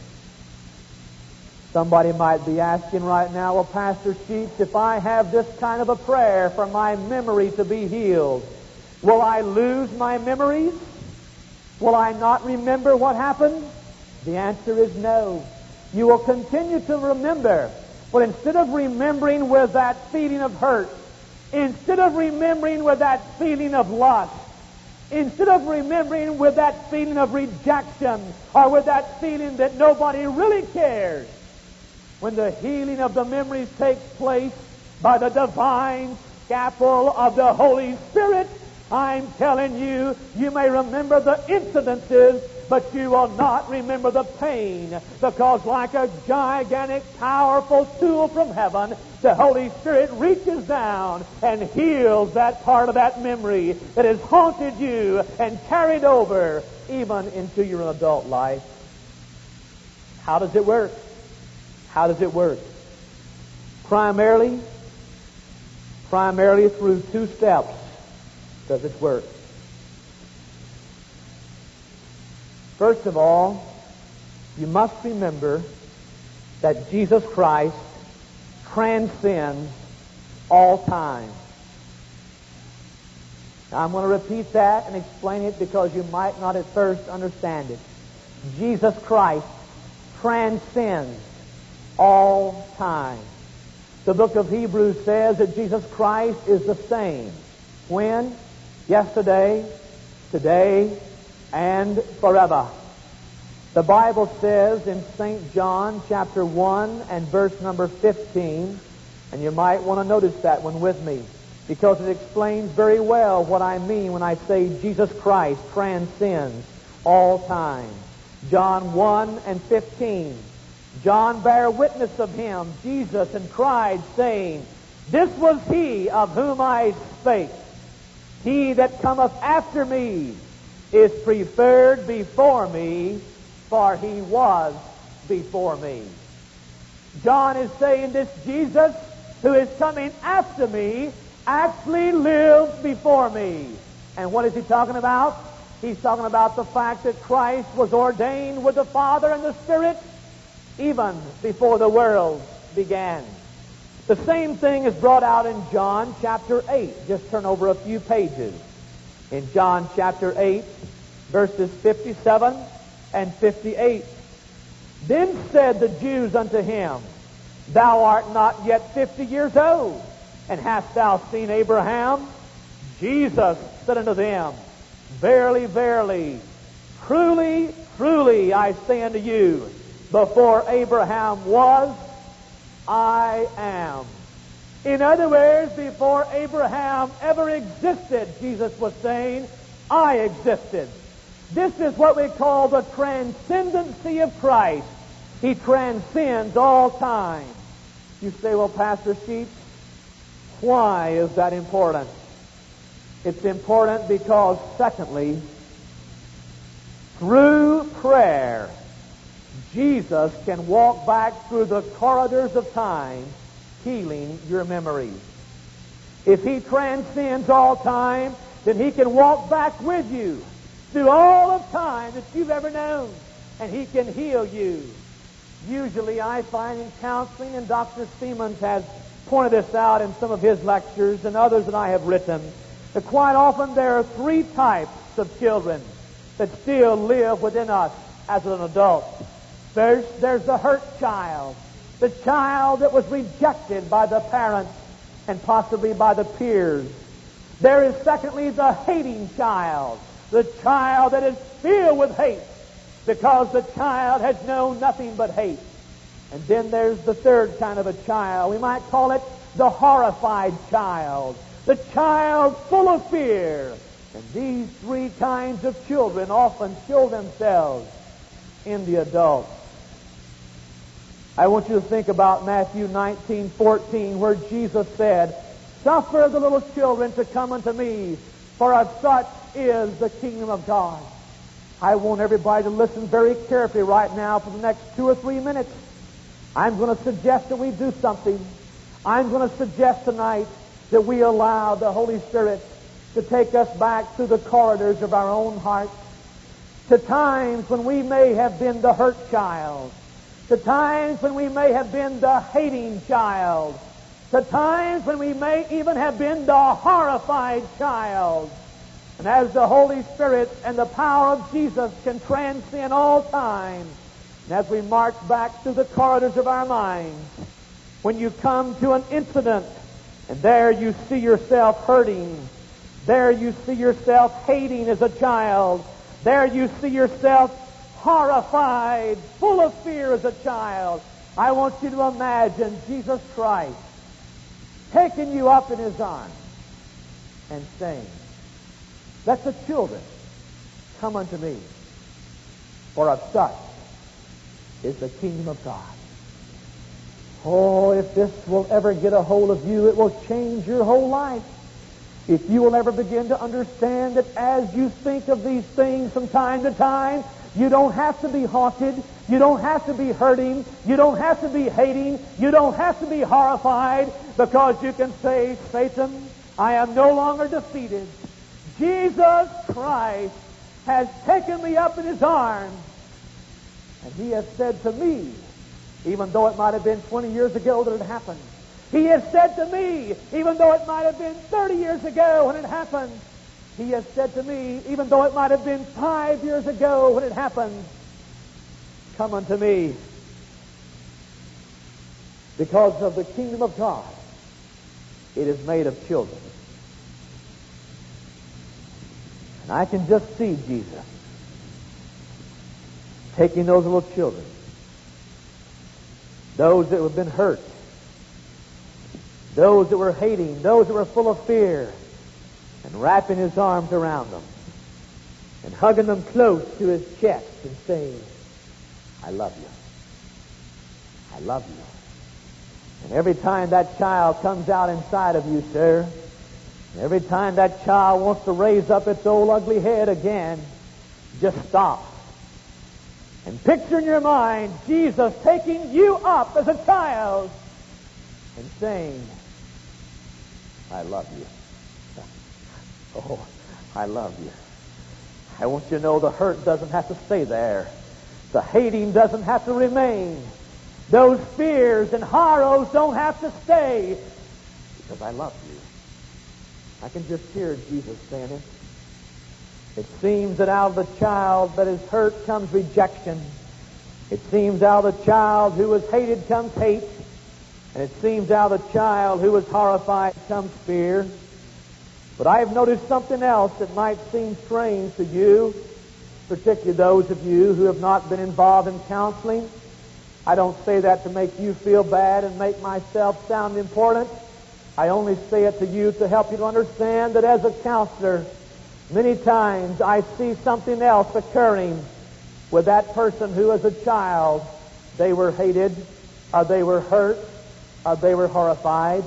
Somebody might be asking right now, well, Pastor Sheets, if I have this kind of a prayer for my memory to be healed, will I lose my memories? Will I not remember what happened? The answer is no. You will continue to remember, but instead of remembering with that feeling of hurt, instead of remembering with that feeling of lust, instead of remembering with that feeling of rejection or with that feeling that nobody really cares, when the healing of the memories takes place by the divine scalpel of the Holy Spirit, I'm telling you, you may remember the incidences, but you will not remember the pain, because like a gigantic, powerful tool from heaven, the Holy Spirit reaches down and heals that part of that memory that has haunted you and carried over even into your adult life. How does it work? How does it work? Primarily, primarily through two steps does it work. First of all, you must remember that Jesus Christ transcends all time. Now, I'm going to repeat that and explain it because you might not at first understand it. Jesus Christ transcends all time. The book of Hebrews says that Jesus Christ is the same. When? Yesterday, today, and forever. The Bible says in Saint John chapter one and verse number fifteen, and you might want to notice that one with me, because it explains very well what I mean when I say Jesus Christ transcends all time. John one and fifteen. John bare witness of him, Jesus, and cried, saying, This was he of whom I spake. He that cometh after me is preferred before me, for he was before me. John is saying this Jesus, who is coming after me, actually lived before me. And what is he talking about? He's talking about the fact that Christ was ordained with the Father and the Spirit even before the world began. The same thing is brought out in John chapter eight. Just turn over a few pages. In John chapter eight, verses fifty-seven and fifty-eight. Then said the Jews unto him, Thou art not yet fifty years old, and hast thou seen Abraham? Jesus said unto them, Verily, verily, truly, truly, I say unto you, before Abraham was, I am. In other words, before Abraham ever existed, Jesus was saying, I existed. This is what we call the transcendency of Christ. He transcends all time. You say, well, Pastor Sheets, Why is that important? It's important because, secondly, through prayer, Jesus can walk back through the corridors of time, healing your memories. If He transcends all time, then He can walk back with you through all of time that you've ever known, and He can heal you. Usually I find in counseling, and Doctor Siemens has pointed this out in some of his lectures and others that I have written, that quite often there are three types of children that still live within us as an adult. First, there's the hurt child, the child that was rejected by the parents and possibly by the peers. There is, secondly, the hating child, the child that is filled with hate because the child has known nothing but hate. And then there's the third kind of a child. We might call it the horrified child, the child full of fear. And these three kinds of children often show themselves in the adult. I want you to think about Matthew nineteen fourteen, where Jesus said, "Suffer the little children to come unto me, for of such is the kingdom of God." I want everybody to listen very carefully right now for the next two or three minutes. I'm going to suggest that we do something. I'm going to suggest tonight that we allow the Holy Spirit to take us back through the corridors of our own hearts to times when we may have been the hurt child, to times when we may have been the hating child, to times when we may even have been the horrified child. And as the Holy Spirit and the power of Jesus can transcend all time, and as we march back through the corridors of our minds, when you come to an incident and there you see yourself hurting, there you see yourself hating as a child, there you see yourself horrified, full of fear as a child, I want you to imagine Jesus Christ taking you up in His arms and saying, "Let the children come unto me, for of such is the kingdom of God." Oh, if this will ever get a hold of you, it will change your whole life. If you will ever begin to understand that as you think of these things from time to time, you don't have to be haunted, you don't have to be hurting, you don't have to be hating, you don't have to be horrified, because you can say, "Satan, I am no longer defeated. Jesus Christ has taken me up in His arms, and He has said to me," even though it might have been twenty years ago that it happened, "He has said to me," even though it might have been thirty years ago when it happened, "He has said to me," even though it might have been five years ago when it happened, "Come unto me, because of the kingdom of God, it is made of children." And I can just see Jesus taking those little children, those that have been hurt, those that were hating, those that were full of fear, and wrapping His arms around them and hugging them close to His chest and saying, "I love you. I love you." And every time that child comes out inside of you, sir, and every time that child wants to raise up its old ugly head again, just stop and picture in your mind Jesus taking you up as a child and saying, "I love you. Oh, I love you." I want you to know the hurt doesn't have to stay there. The hating doesn't have to remain. Those fears and horrors don't have to stay, because I love you. I can just hear Jesus saying it. It seems that out of the child that is hurt comes rejection. It seems out of the child who is hated comes hate. And it seems out of the child who is horrified comes fear. But I have noticed something else that might seem strange to you, particularly those of you who have not been involved in counseling. I don't say that to make you feel bad and make myself sound important. I only say it to you to help you to understand that as a counselor, many times I see something else occurring with that person who as a child, they were hated, or they were hurt, or they were horrified.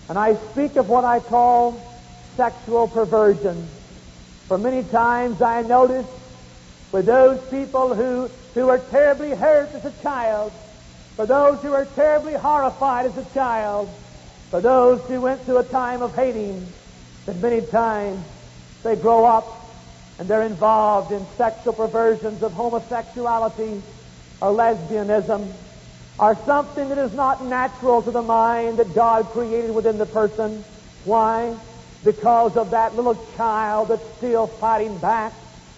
And I speak of what I call sexual perversion. For many times I notice with those people who, who are terribly hurt as a child, for those who are terribly horrified as a child, for those who went through a time of hating, that many times they grow up and they're involved in sexual perversions of homosexuality or lesbianism or something that is not natural to the mind that God created within the person. Why? Because of that little child that's still fighting back.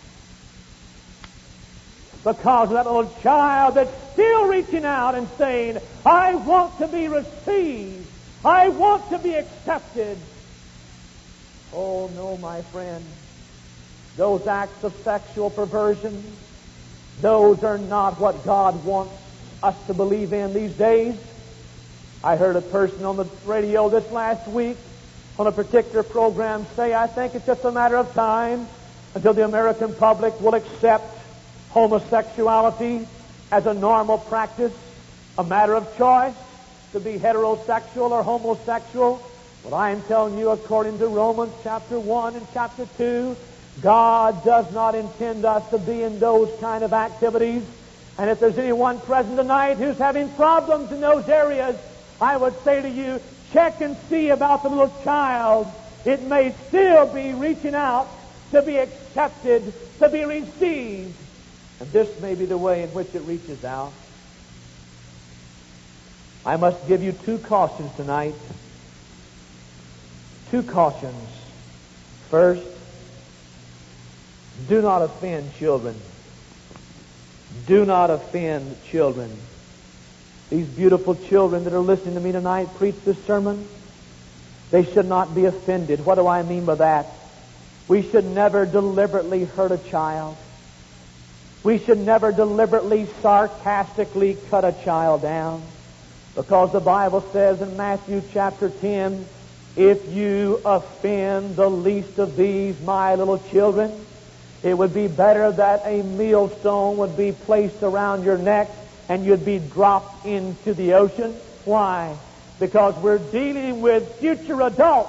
Because of that little child that's still reaching out and saying, I want to be received. I want to be accepted. Oh, no, my friend. Those acts of sexual perversion, those are not what God wants us to believe in these days. I heard a person on the radio this last week on a particular program say, I think it's just a matter of time until the American public will accept homosexuality as a normal practice, a matter of choice to be heterosexual or homosexual. But I am telling you, according to Romans chapter one and chapter two, God does not intend us to be in those kind of activities. And if there's anyone present tonight who's having problems in those areas, I would say to you, check and see about the little child. It may still be reaching out to be accepted, to be received. And this may be the way in which it reaches out. I must give you two cautions tonight. Two cautions. First, do not offend children. Do not offend children. These beautiful children that are listening to me tonight preach this sermon, they should not be offended. What do I mean by that? We should never deliberately hurt a child. We should never deliberately, sarcastically cut a child down. Because the Bible says in Matthew chapter ten, if you offend the least of these, my little children, it would be better that a millstone would be placed around your neck and you'd be dropped into the ocean. Why? Because we're dealing with future adults.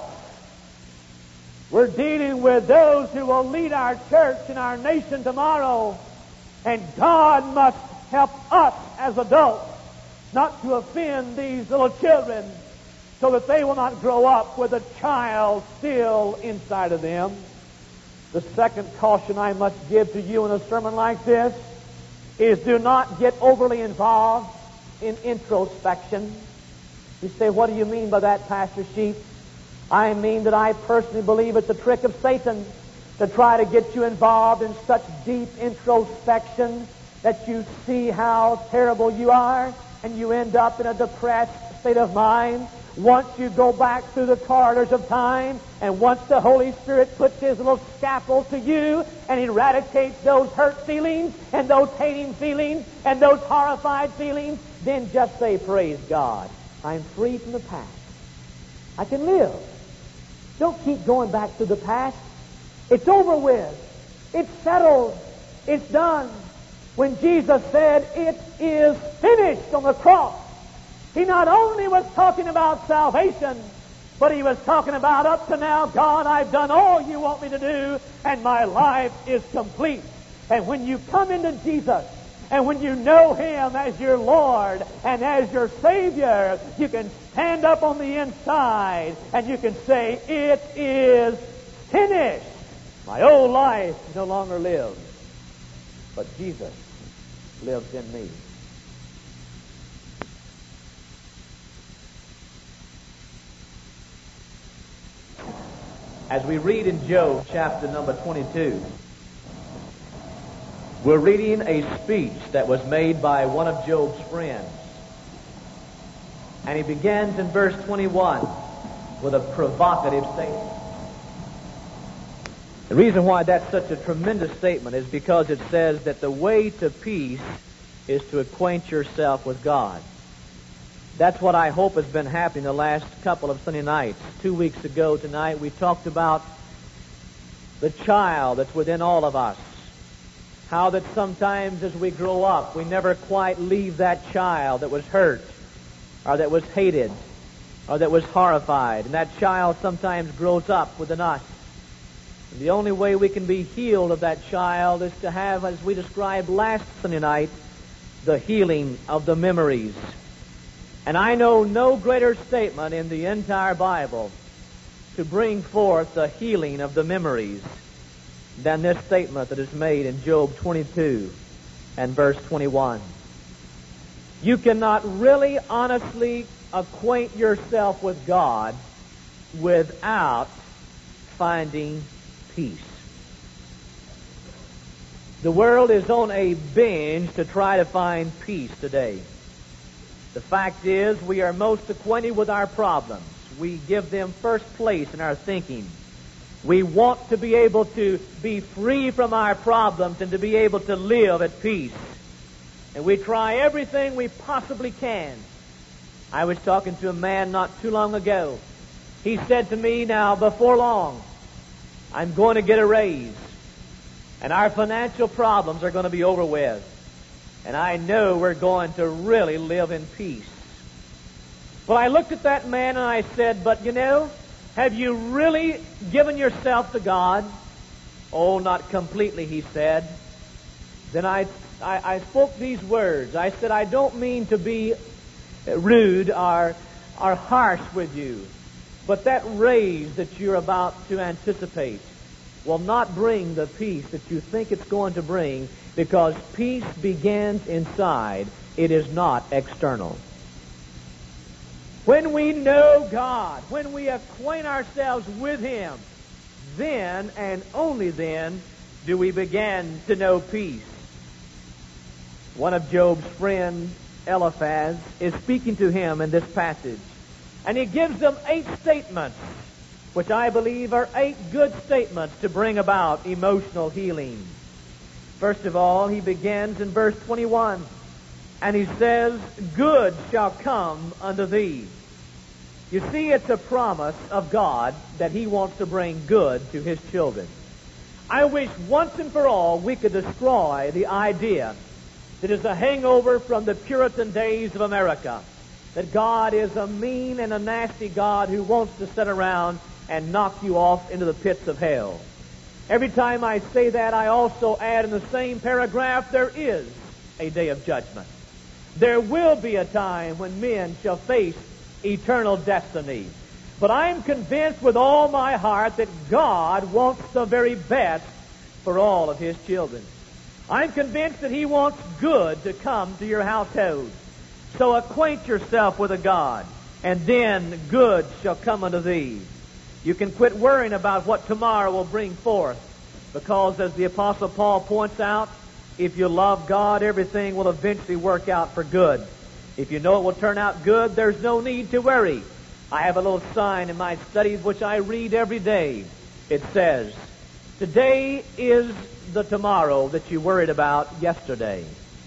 We're dealing with those who will lead our church and our nation tomorrow. And God must help us as adults not to offend these little children so that they will not grow up with a child still inside of them. The second caution I must give to you in a sermon like this is do not get overly involved in introspection. You say, what do you mean by that, Pastor Sheep? I mean that I personally believe it's a trick of Satan to try to get you involved in such deep introspection that you see how terrible you are and you end up in a depressed state of mind. Once you go back through the corridors of time, and once the Holy Spirit puts His little scaffold to you and eradicates those hurt feelings and those hating feelings and those horrified feelings, then just say, praise God, I'm free from the past. I can live. Don't keep going back to the past. It's over with. It's settled. It's done. When Jesus said, it is finished on the cross, He not only was talking about salvation, but He was talking about, up to now, God, I've done all you want me to do, and my life is complete. And when you come into Jesus, and when you know Him as your Lord and as your Savior, you can stand up on the inside and you can say, it is finished. My old life no longer lives, but Jesus lives in me. As we read in Job chapter number twenty-two, we're reading a speech that was made by one of Job's friends. And he begins in verse twenty-one with a provocative statement. The reason why that's such a tremendous statement is because it says that the way to peace is to acquaint yourself with God. That's what I hope has been happening the last couple of Sunday nights. Two weeks ago tonight, we talked about the child that's within all of us. How that sometimes as we grow up, we never quite leave that child that was hurt or that was hated. or that was horrified. And that child sometimes grows up within us. And the only way we can be healed of that child is to have, as we described last Sunday night, the healing of the memories. And I know no greater statement in the entire Bible to bring forth the healing of the memories than this statement that is made in Job twenty-two and verse twenty-one. You cannot really honestly acquaint yourself with God without finding peace. The world is on a binge to try to find peace today. The fact is, we are most acquainted with our problems. We give them first place in our thinking. We want to be able to be free from our problems and to be able to live at peace. And we try everything we possibly can. I was talking to a man not too long ago. He said to me, now, before long, I'm going to get a raise. And our financial problems are going to be over with. And I know we're going to really live in peace. Well, I looked at that man and I said, but you know, have you really given yourself to God? Oh, not completely, he said. Then I, I, I spoke these words. I said, I don't mean to be rude or, or harsh with you, but that raise that you're about to anticipate will not bring the peace that you think it's going to bring, because peace begins inside. It is not external. When we know God, when we acquaint ourselves with Him, then and only then do we begin to know peace. One of Job's friends, Eliphaz, is speaking to him in this passage, and he gives them eight statements, which I believe are eight good statements to bring about emotional healing. First of all, he begins in verse twenty-one, and he says, good shall come unto thee. You see, it's a promise of God that He wants to bring good to His children. I wish once and for all we could destroy the idea that is a hangover from the Puritan days of America, that God is a mean and a nasty God who wants to sit around and knock you off into the pits of hell. Every time I say that, I also add in the same paragraph, there is a day of judgment. There will be a time when men shall face eternal destiny. But I'm convinced with all my heart that God wants the very best for all of His children. I'm convinced that He wants good to come to your household. So acquaint yourself with a God, and then good shall come unto thee. You can quit worrying about what tomorrow will bring forth, because as the Apostle Paul points out, if you love God, everything will eventually work out for good. If you know it will turn out good, there's no need to worry. I have a little sign in my studies which I read every day. It says, today is the tomorrow that you worried about yesterday.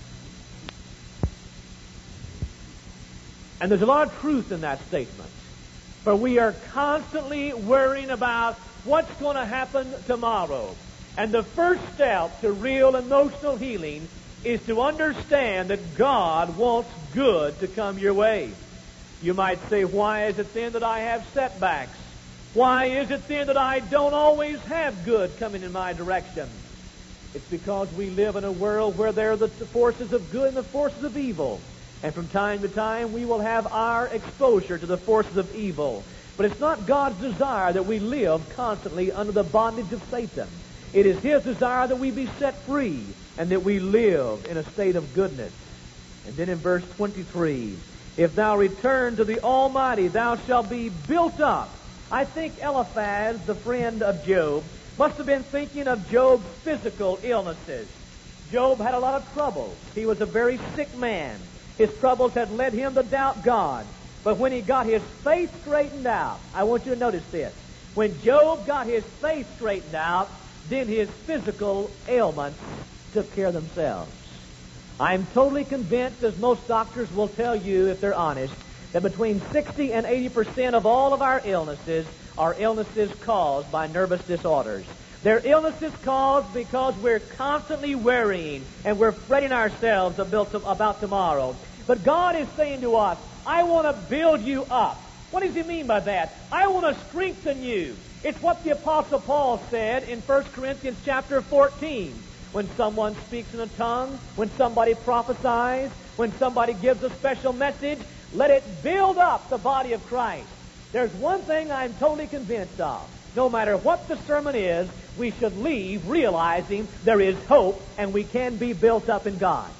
And there's a lot of truth in that statement. For we are constantly worrying about what's going to happen tomorrow. And the first step to real emotional healing is to understand that God wants good to come your way. You might say, why is it then that I have setbacks? Why is it then that I don't always have good coming in my direction? It's because we live in a world where there are the forces of good and the forces of evil. And from time to time, we will have our exposure to the forces of evil. But it's not God's desire that we live constantly under the bondage of Satan. It is His desire that we be set free and that we live in a state of goodness. And then in verse twenty-three, if thou return to the Almighty, thou shalt be built up. I think Eliphaz, the friend of Job, must have been thinking of Job's physical illnesses. Job had a lot of troubles. He was a very sick man. His troubles had led him to doubt God. But when he got his faith straightened out, I want you to notice this. When Job got his faith straightened out, then his physical ailments took care of themselves. I'm totally convinced, as most doctors will tell you if they're honest, that between sixty and eighty percent of all of our illnesses are illnesses caused by nervous disorders. They're illnesses caused because we're constantly worrying and we're fretting ourselves about tomorrow. But God is saying to us, I want to build you up. What does he mean by that? I want to strengthen you. It's what the Apostle Paul said in First Corinthians chapter fourteen. When someone speaks in a tongue, when somebody prophesies, when somebody gives a special message, let it build up the body of Christ. There's one thing I'm totally convinced of. No matter what the sermon is, we should leave realizing there is hope and we can be built up in God.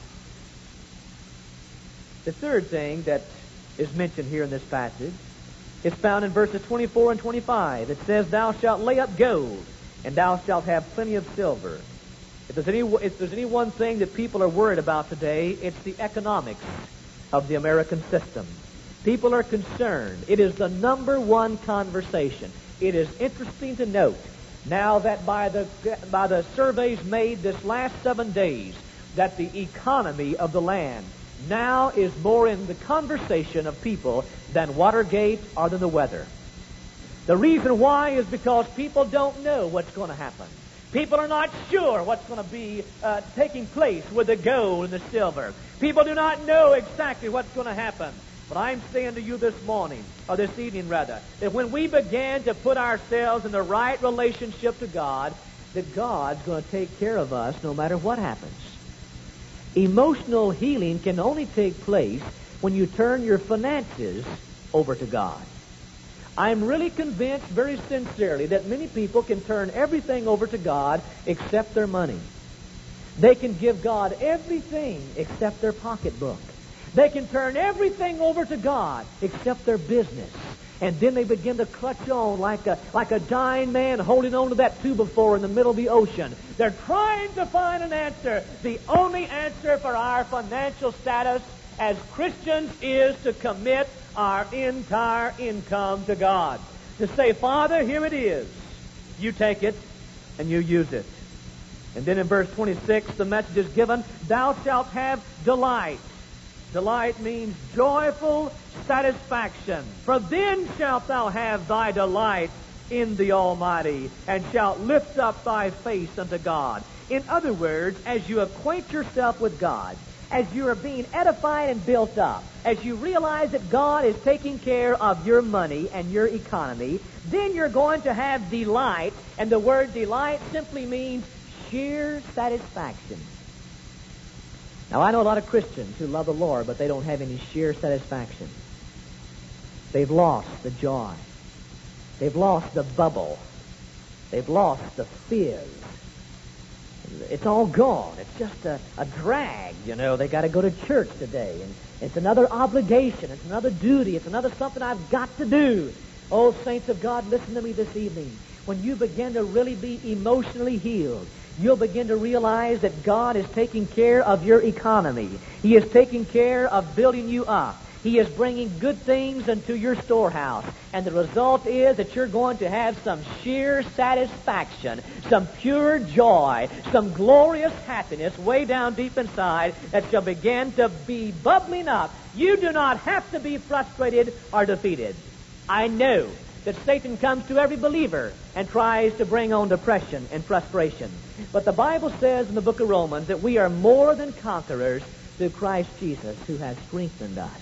The third thing that is mentioned here in this passage is found in verses twenty-four and twenty-five. It says, "Thou shalt lay up gold, and thou shalt have plenty of silver." If there's any, if there's any one thing that people are worried about today, it's the economics of the American system. People are concerned. It is the number one conversation. It is interesting to note now that by the by the surveys made this last seven days, that the economy of the land now is more in the conversation of people than Watergate or than the weather. The reason why is because people don't know what's going to happen. People are not sure what's going to be uh, taking place with the gold and the silver. People do not know exactly what's going to happen. But I'm saying to you this morning, or this evening rather, that when we begin to put ourselves in the right relationship to God, that God's going to take care of us no matter what happens. Emotional healing can only take place when you turn your finances over to God. I'm really convinced, very sincerely, that many people can turn everything over to God except their money. They can give God everything except their pocketbook. They can turn everything over to God except their business. And then they begin to clutch on like a, like a dying man holding on to that two by four in the middle of the ocean. They're trying to find an answer. The only answer for our financial status as Christians is to commit our entire income to God. To say, Father, here it is. You take it and you use it. And then in verse twenty-six, the message is given, "Thou shalt have delight." Delight means joyful satisfaction. "For then shalt thou have thy delight in the Almighty, and shalt lift up thy face unto God." In other words, as you acquaint yourself with God, as you are being edified and built up, as you realize that God is taking care of your money and your economy, then you're going to have delight. And the word delight simply means sheer satisfaction. Now, I know a lot of Christians who love the Lord, but they don't have any sheer satisfaction. They've lost the joy. They've lost the bubble. They've lost the fizz. It's all gone. It's just a, a drag, you know. They got to go to church today, and it's another obligation. It's another duty. It's another something I've got to do. Oh, saints of God, listen to me this evening. When you begin to really be emotionally healed, you'll begin to realize that God is taking care of your economy. He is taking care of building you up. He is bringing good things into your storehouse. And the result is that you're going to have some sheer satisfaction, some pure joy, some glorious happiness way down deep inside that shall begin to be bubbling up. You do not have to be frustrated or defeated. I know that Satan comes to every believer and tries to bring on depression and frustration. But the Bible says in the book of Romans that we are more than conquerors through Christ Jesus, who has strengthened us.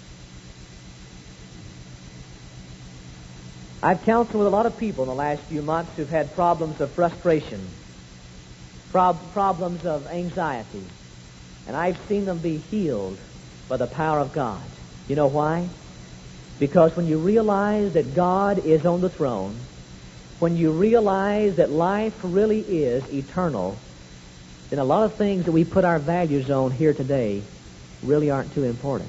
I've counseled with a lot of people in the last few months who've had problems of frustration, prob- problems of anxiety, and I've seen them be healed by the power of God. You know why? Because when you realize that God is on the throne, when you realize that life really is eternal, then a lot of things that we put our values on here today really aren't too important.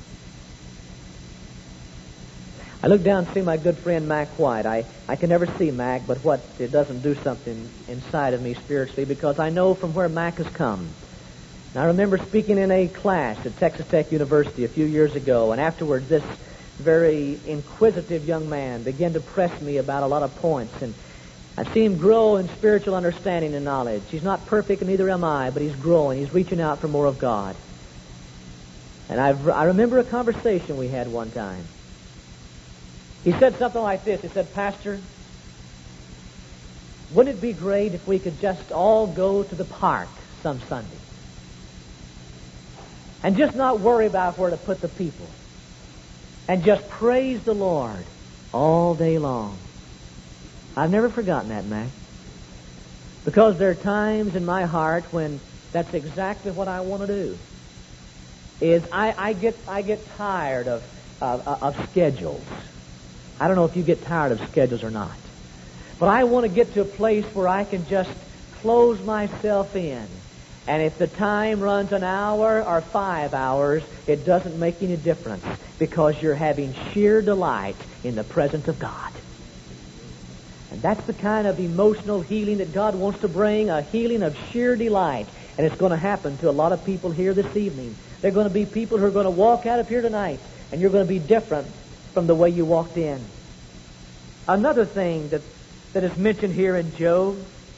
I look down and see my good friend Mac White. I, I can never see Mac, but what it doesn't do something inside of me spiritually, because I know from where Mac has come. And I remember speaking in a class at Texas Tech University a few years ago, and afterwards this very inquisitive young man began to press me about a lot of points, and I've seen him grow in spiritual understanding and knowledge. He's not perfect, and neither am I, but he's growing. He's reaching out for more of God. And I've, I remember a conversation we had one time. He said something like this. He said, "Pastor, wouldn't it be great if we could just all go to the park some Sunday and just not worry about where to put the people? and just praise the Lord all day long. I've never forgotten that, Mac. Because there are times in my heart when that's exactly what I want to do. Is I, I get I get tired of, of of schedules. I don't know if you get tired of schedules or not. But I want to get to a place where I can just close myself in. And if the time runs an hour or five hours, it doesn't make any difference because you're having sheer delight in the presence of God. And that's the kind of emotional healing that God wants to bring, a healing of sheer delight. And it's going to happen to a lot of people here this evening. There are going to be people who are going to walk out of here tonight, and you're going to be different from the way you walked in. Another thing that, that is mentioned here in Job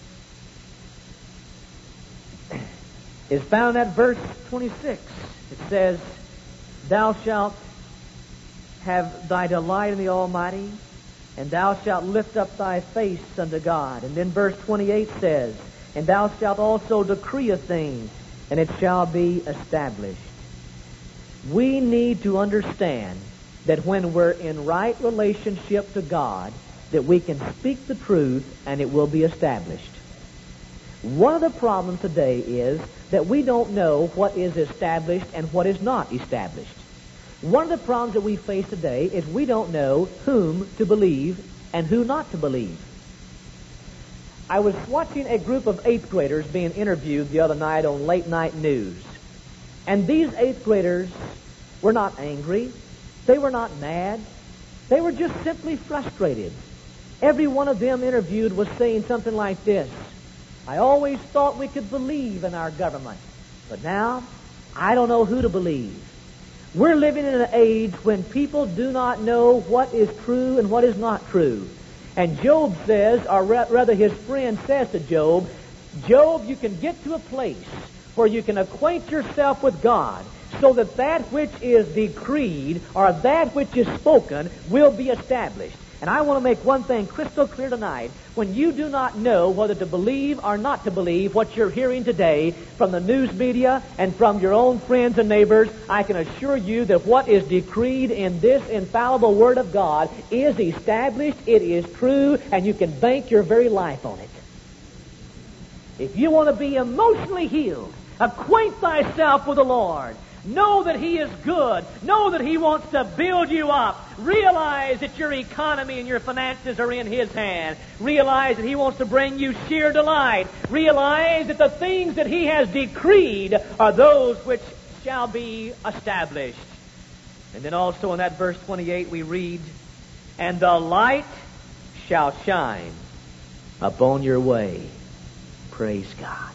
is found at verse twenty-six. It says, "Thou shalt have thy delight in the Almighty, and thou shalt lift up thy face unto God." And then verse twenty-eight says, "And thou shalt also decree a thing, and it shall be established." We need to understand that when we're in right relationship to God, that we can speak the truth and it will be established. One of the problems today is that we don't know what is established and what is not established. One of the problems that we face today is we don't know whom to believe and who not to believe. I was watching a group of eighth graders being interviewed the other night on late night news. And these eighth graders were not angry. They were not mad. They were just simply frustrated. Every one of them interviewed was saying something like this: "I always thought we could believe in our government, but now I don't know who to believe." We're living in an age when people do not know what is true and what is not true. And Job says, or rather his friend says to Job, "Job, you can get to a place where you can acquaint yourself with God so that that which is decreed or that which is spoken will be established." And I want to make one thing crystal clear tonight. When you do not know whether to believe or not to believe what you're hearing today from the news media and from your own friends and neighbors, I can assure you that what is decreed in this infallible Word of God is established, it is true, and you can bank your very life on it. If you want to be emotionally healed, acquaint thyself with the Lord. Know that He is good. Know that He wants to build you up. Realize that your economy and your finances are in His hand. Realize that He wants to bring you sheer delight. Realize that the things that He has decreed are those which shall be established. And then also in that verse twenty-eight we read, "And the light shall shine upon your way." Praise God.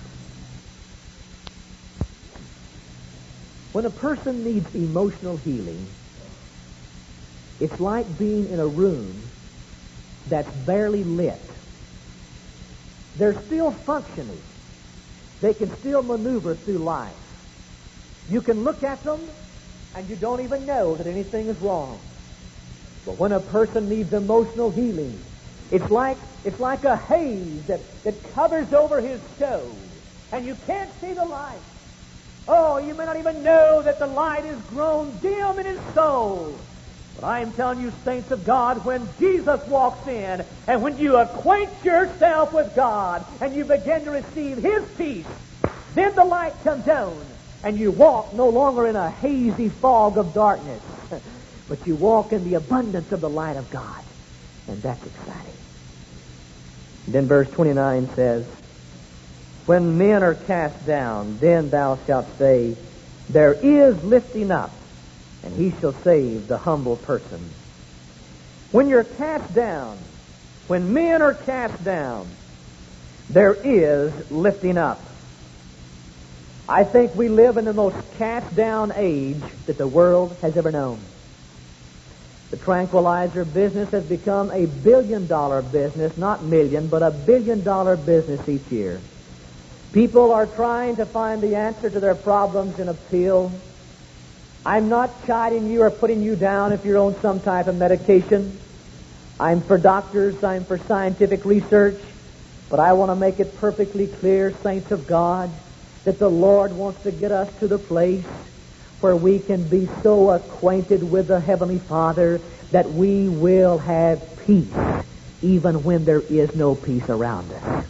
When a person needs emotional healing, it's like being in a room that's barely lit. They're still functioning. They can still maneuver through life. You can look at them and you don't even know that anything is wrong. But when a person needs emotional healing, it's like it's like a haze that, that covers over his soul, and you can't see the light. Oh, you may not even know that the light has grown dim in his soul. But I am telling you, saints of God, when Jesus walks in, and when you acquaint yourself with God, and you begin to receive His peace, then the light comes on, and you walk no longer in a hazy fog of darkness, but you walk in the abundance of the light of God. And that's exciting. Then verse twenty-nine says, "When men are cast down, then thou shalt say, There is lifting up, and He shall save the humble person." When you're cast down, when men are cast down, there is lifting up. I think we live in the most cast down age that the world has ever known. The tranquilizer business has become a billion dollar business, not million, but a billion dollar business each year. People are trying to find the answer to their problems in a pill. I'm not chiding you or putting you down if you're on some type of medication. I'm for doctors, I'm for scientific research, but I want to make it perfectly clear, saints of God, that the Lord wants to get us to the place where we can be so acquainted with the Heavenly Father that we will have peace even when there is no peace around us.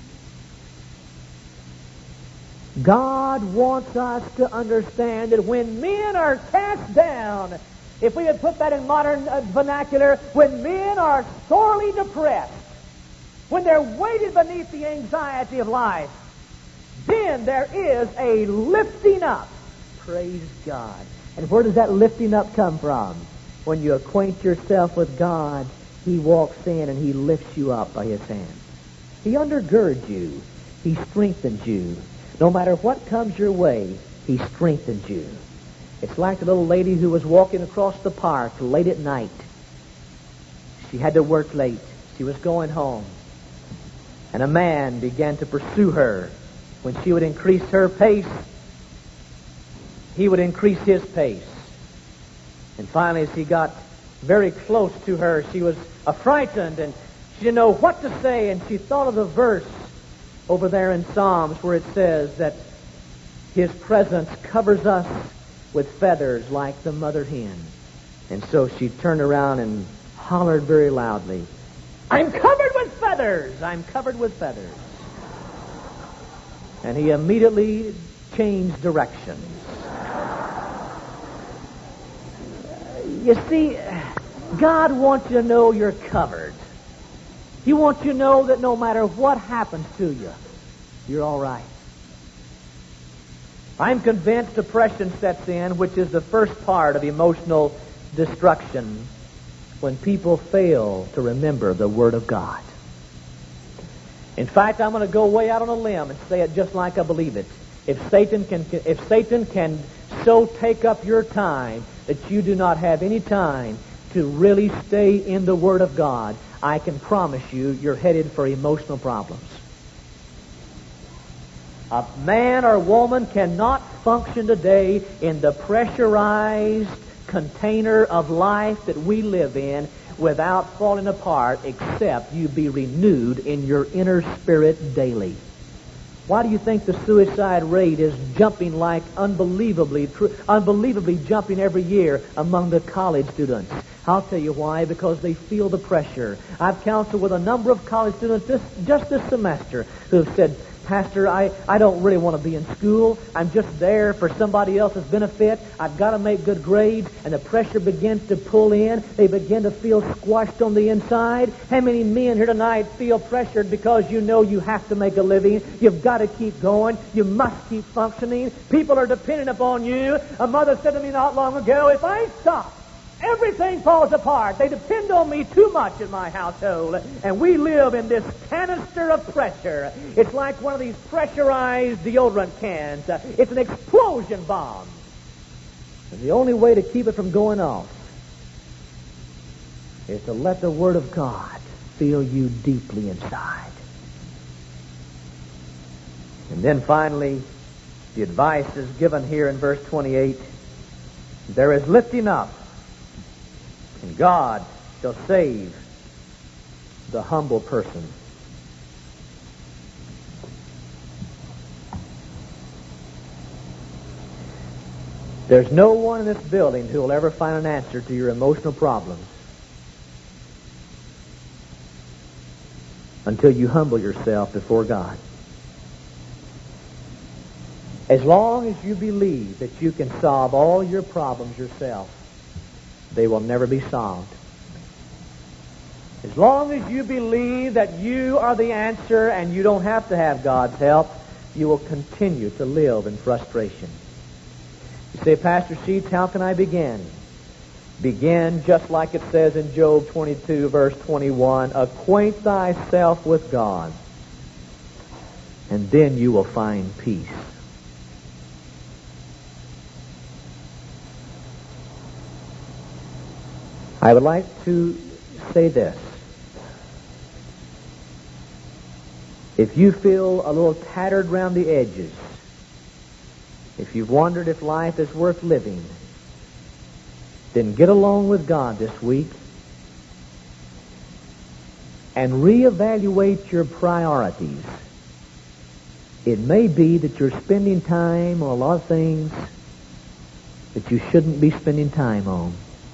God wants us to understand that when men are cast down, if we had put that in modern uh, vernacular, when men are sorely depressed, when they're weighted beneath the anxiety of life, then there is a lifting up. Praise God. And where does that lifting up come from? When you acquaint yourself with God, He walks in and He lifts you up by His hand. He undergirds you. He strengthens you. No matter what comes your way, He strengthens you. It's like the little lady who was walking across the park late at night. She had to work late. She was going home. And a man began to pursue her. When she would increase her pace, he would increase his pace. And finally, as he got very close to her, she was affrighted and she didn't know what to say. And she thought of the verse over there in Psalms where it says that His presence covers us with feathers like the mother hen. And so she turned around and hollered very loudly, "I'm covered with feathers! I'm covered with feathers!" And he immediately changed directions. You see, God wants you to know you're covered. He wants you to know that no matter what happens to you, you're all right. I'm convinced depression sets in, which is the first part of emotional destruction, when people fail to remember the Word of God. In fact, I'm going to go way out on a limb and say it just like I believe it. If Satan can, if Satan can so take up your time that you do not have any time to really stay in the Word of God, I can promise you you're headed for emotional problems. A man or woman cannot function today in the pressurized container of life that we live in without falling apart, except you be renewed in your inner spirit daily. Why do you think the suicide rate is jumping like unbelievably, tr- unbelievably jumping every year among the college students? I'll tell you why, because they feel the pressure. I've counseled with a number of college students this, just this semester who have said, "Pastor, I, I don't really want to be in school. I'm just there for somebody else's benefit. I've got to make good grades." And the pressure begins to pull in. They begin to feel squashed on the inside. How many men here tonight feel pressured because you know you have to make a living? You've got to keep going. You must keep functioning. People are dependent upon you. A mother said to me not long ago, "If I stop, everything falls apart. They depend on me too much in my household." And we live in this canister of pressure. It's like one of these pressurized deodorant cans. Uh, it's an explosion bomb. And the only way to keep it from going off is to let the Word of God fill you deeply inside. And then finally, the advice is given here in verse twenty-eight. There is lifting up, and God shall save the humble person. There's no one in this building who will ever find an answer to your emotional problems until you humble yourself before God. As long as you believe that you can solve all your problems yourself, they will never be solved. As long as you believe that you are the answer and you don't have to have God's help, you will continue to live in frustration. You say, "Pastor Sheets, how can I begin?" Begin just like it says in Job twenty-two, verse twenty-one, "Acquaint thyself with God, and then you will find peace." I would like to say this. If you feel a little tattered around the edges, if you've wondered if life is worth living, then get along with God this week and reevaluate your priorities. It may be that you're spending time on a lot of things that you shouldn't be spending time on.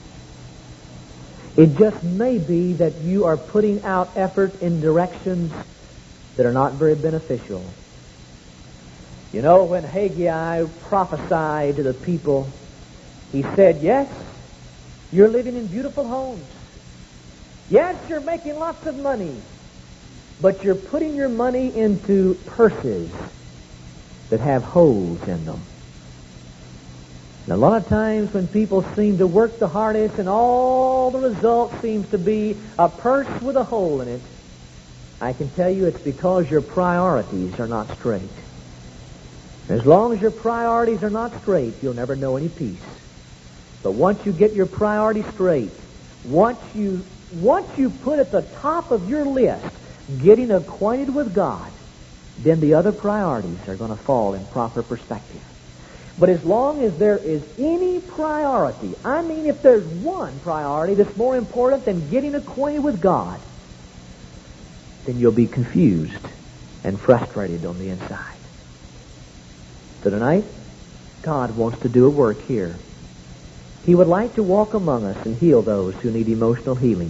It just may be that you are putting out effort in directions that are not very beneficial. You know, when Haggai prophesied to the people, he said, yes, you're living in beautiful homes. Yes, you're making lots of money. But you're putting your money into purses that have holes in them. And a lot of times when people seem to work the hardest and all the result seems to be a purse with a hole in it, I can tell you it's because your priorities are not straight. As long as your priorities are not straight, you'll never know any peace. But once you get your priorities straight, once you, once you put at the top of your list getting acquainted with God, then the other priorities are going to fall in proper perspective. But as long as there is any priority, I mean if there's one priority that's more important than getting acquainted with God, then you'll be confused and frustrated on the inside. So tonight, God wants to do a work here. He would like to walk among us and heal those who need emotional healing.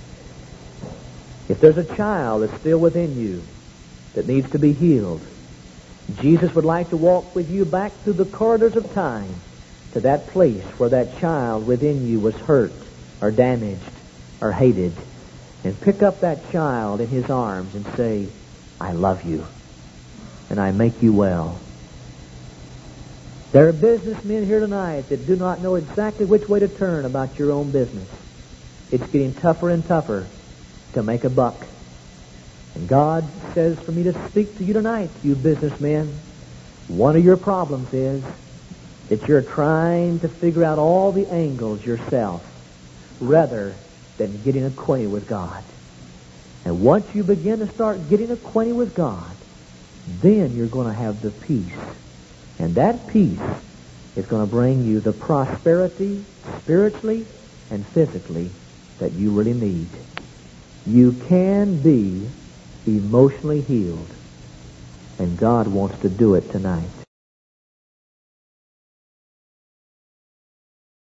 If there's a child that's still within you that needs to be healed, Jesus would like to walk with you back through the corridors of time to that place where that child within you was hurt or damaged or hated, and pick up that child in his arms and say, I love you and I make you well. There are businessmen here tonight that do not know exactly which way to turn about your own business. It's getting tougher and tougher to make a buck. And God says for me to speak to you tonight, you businessmen. One of your problems is that you're trying to figure out all the angles yourself rather than getting acquainted with God. And once you begin to start getting acquainted with God, then you're going to have the peace. And that peace is going to bring you the prosperity spiritually and physically that you really need. You can be emotionally healed, and God wants to do it tonight.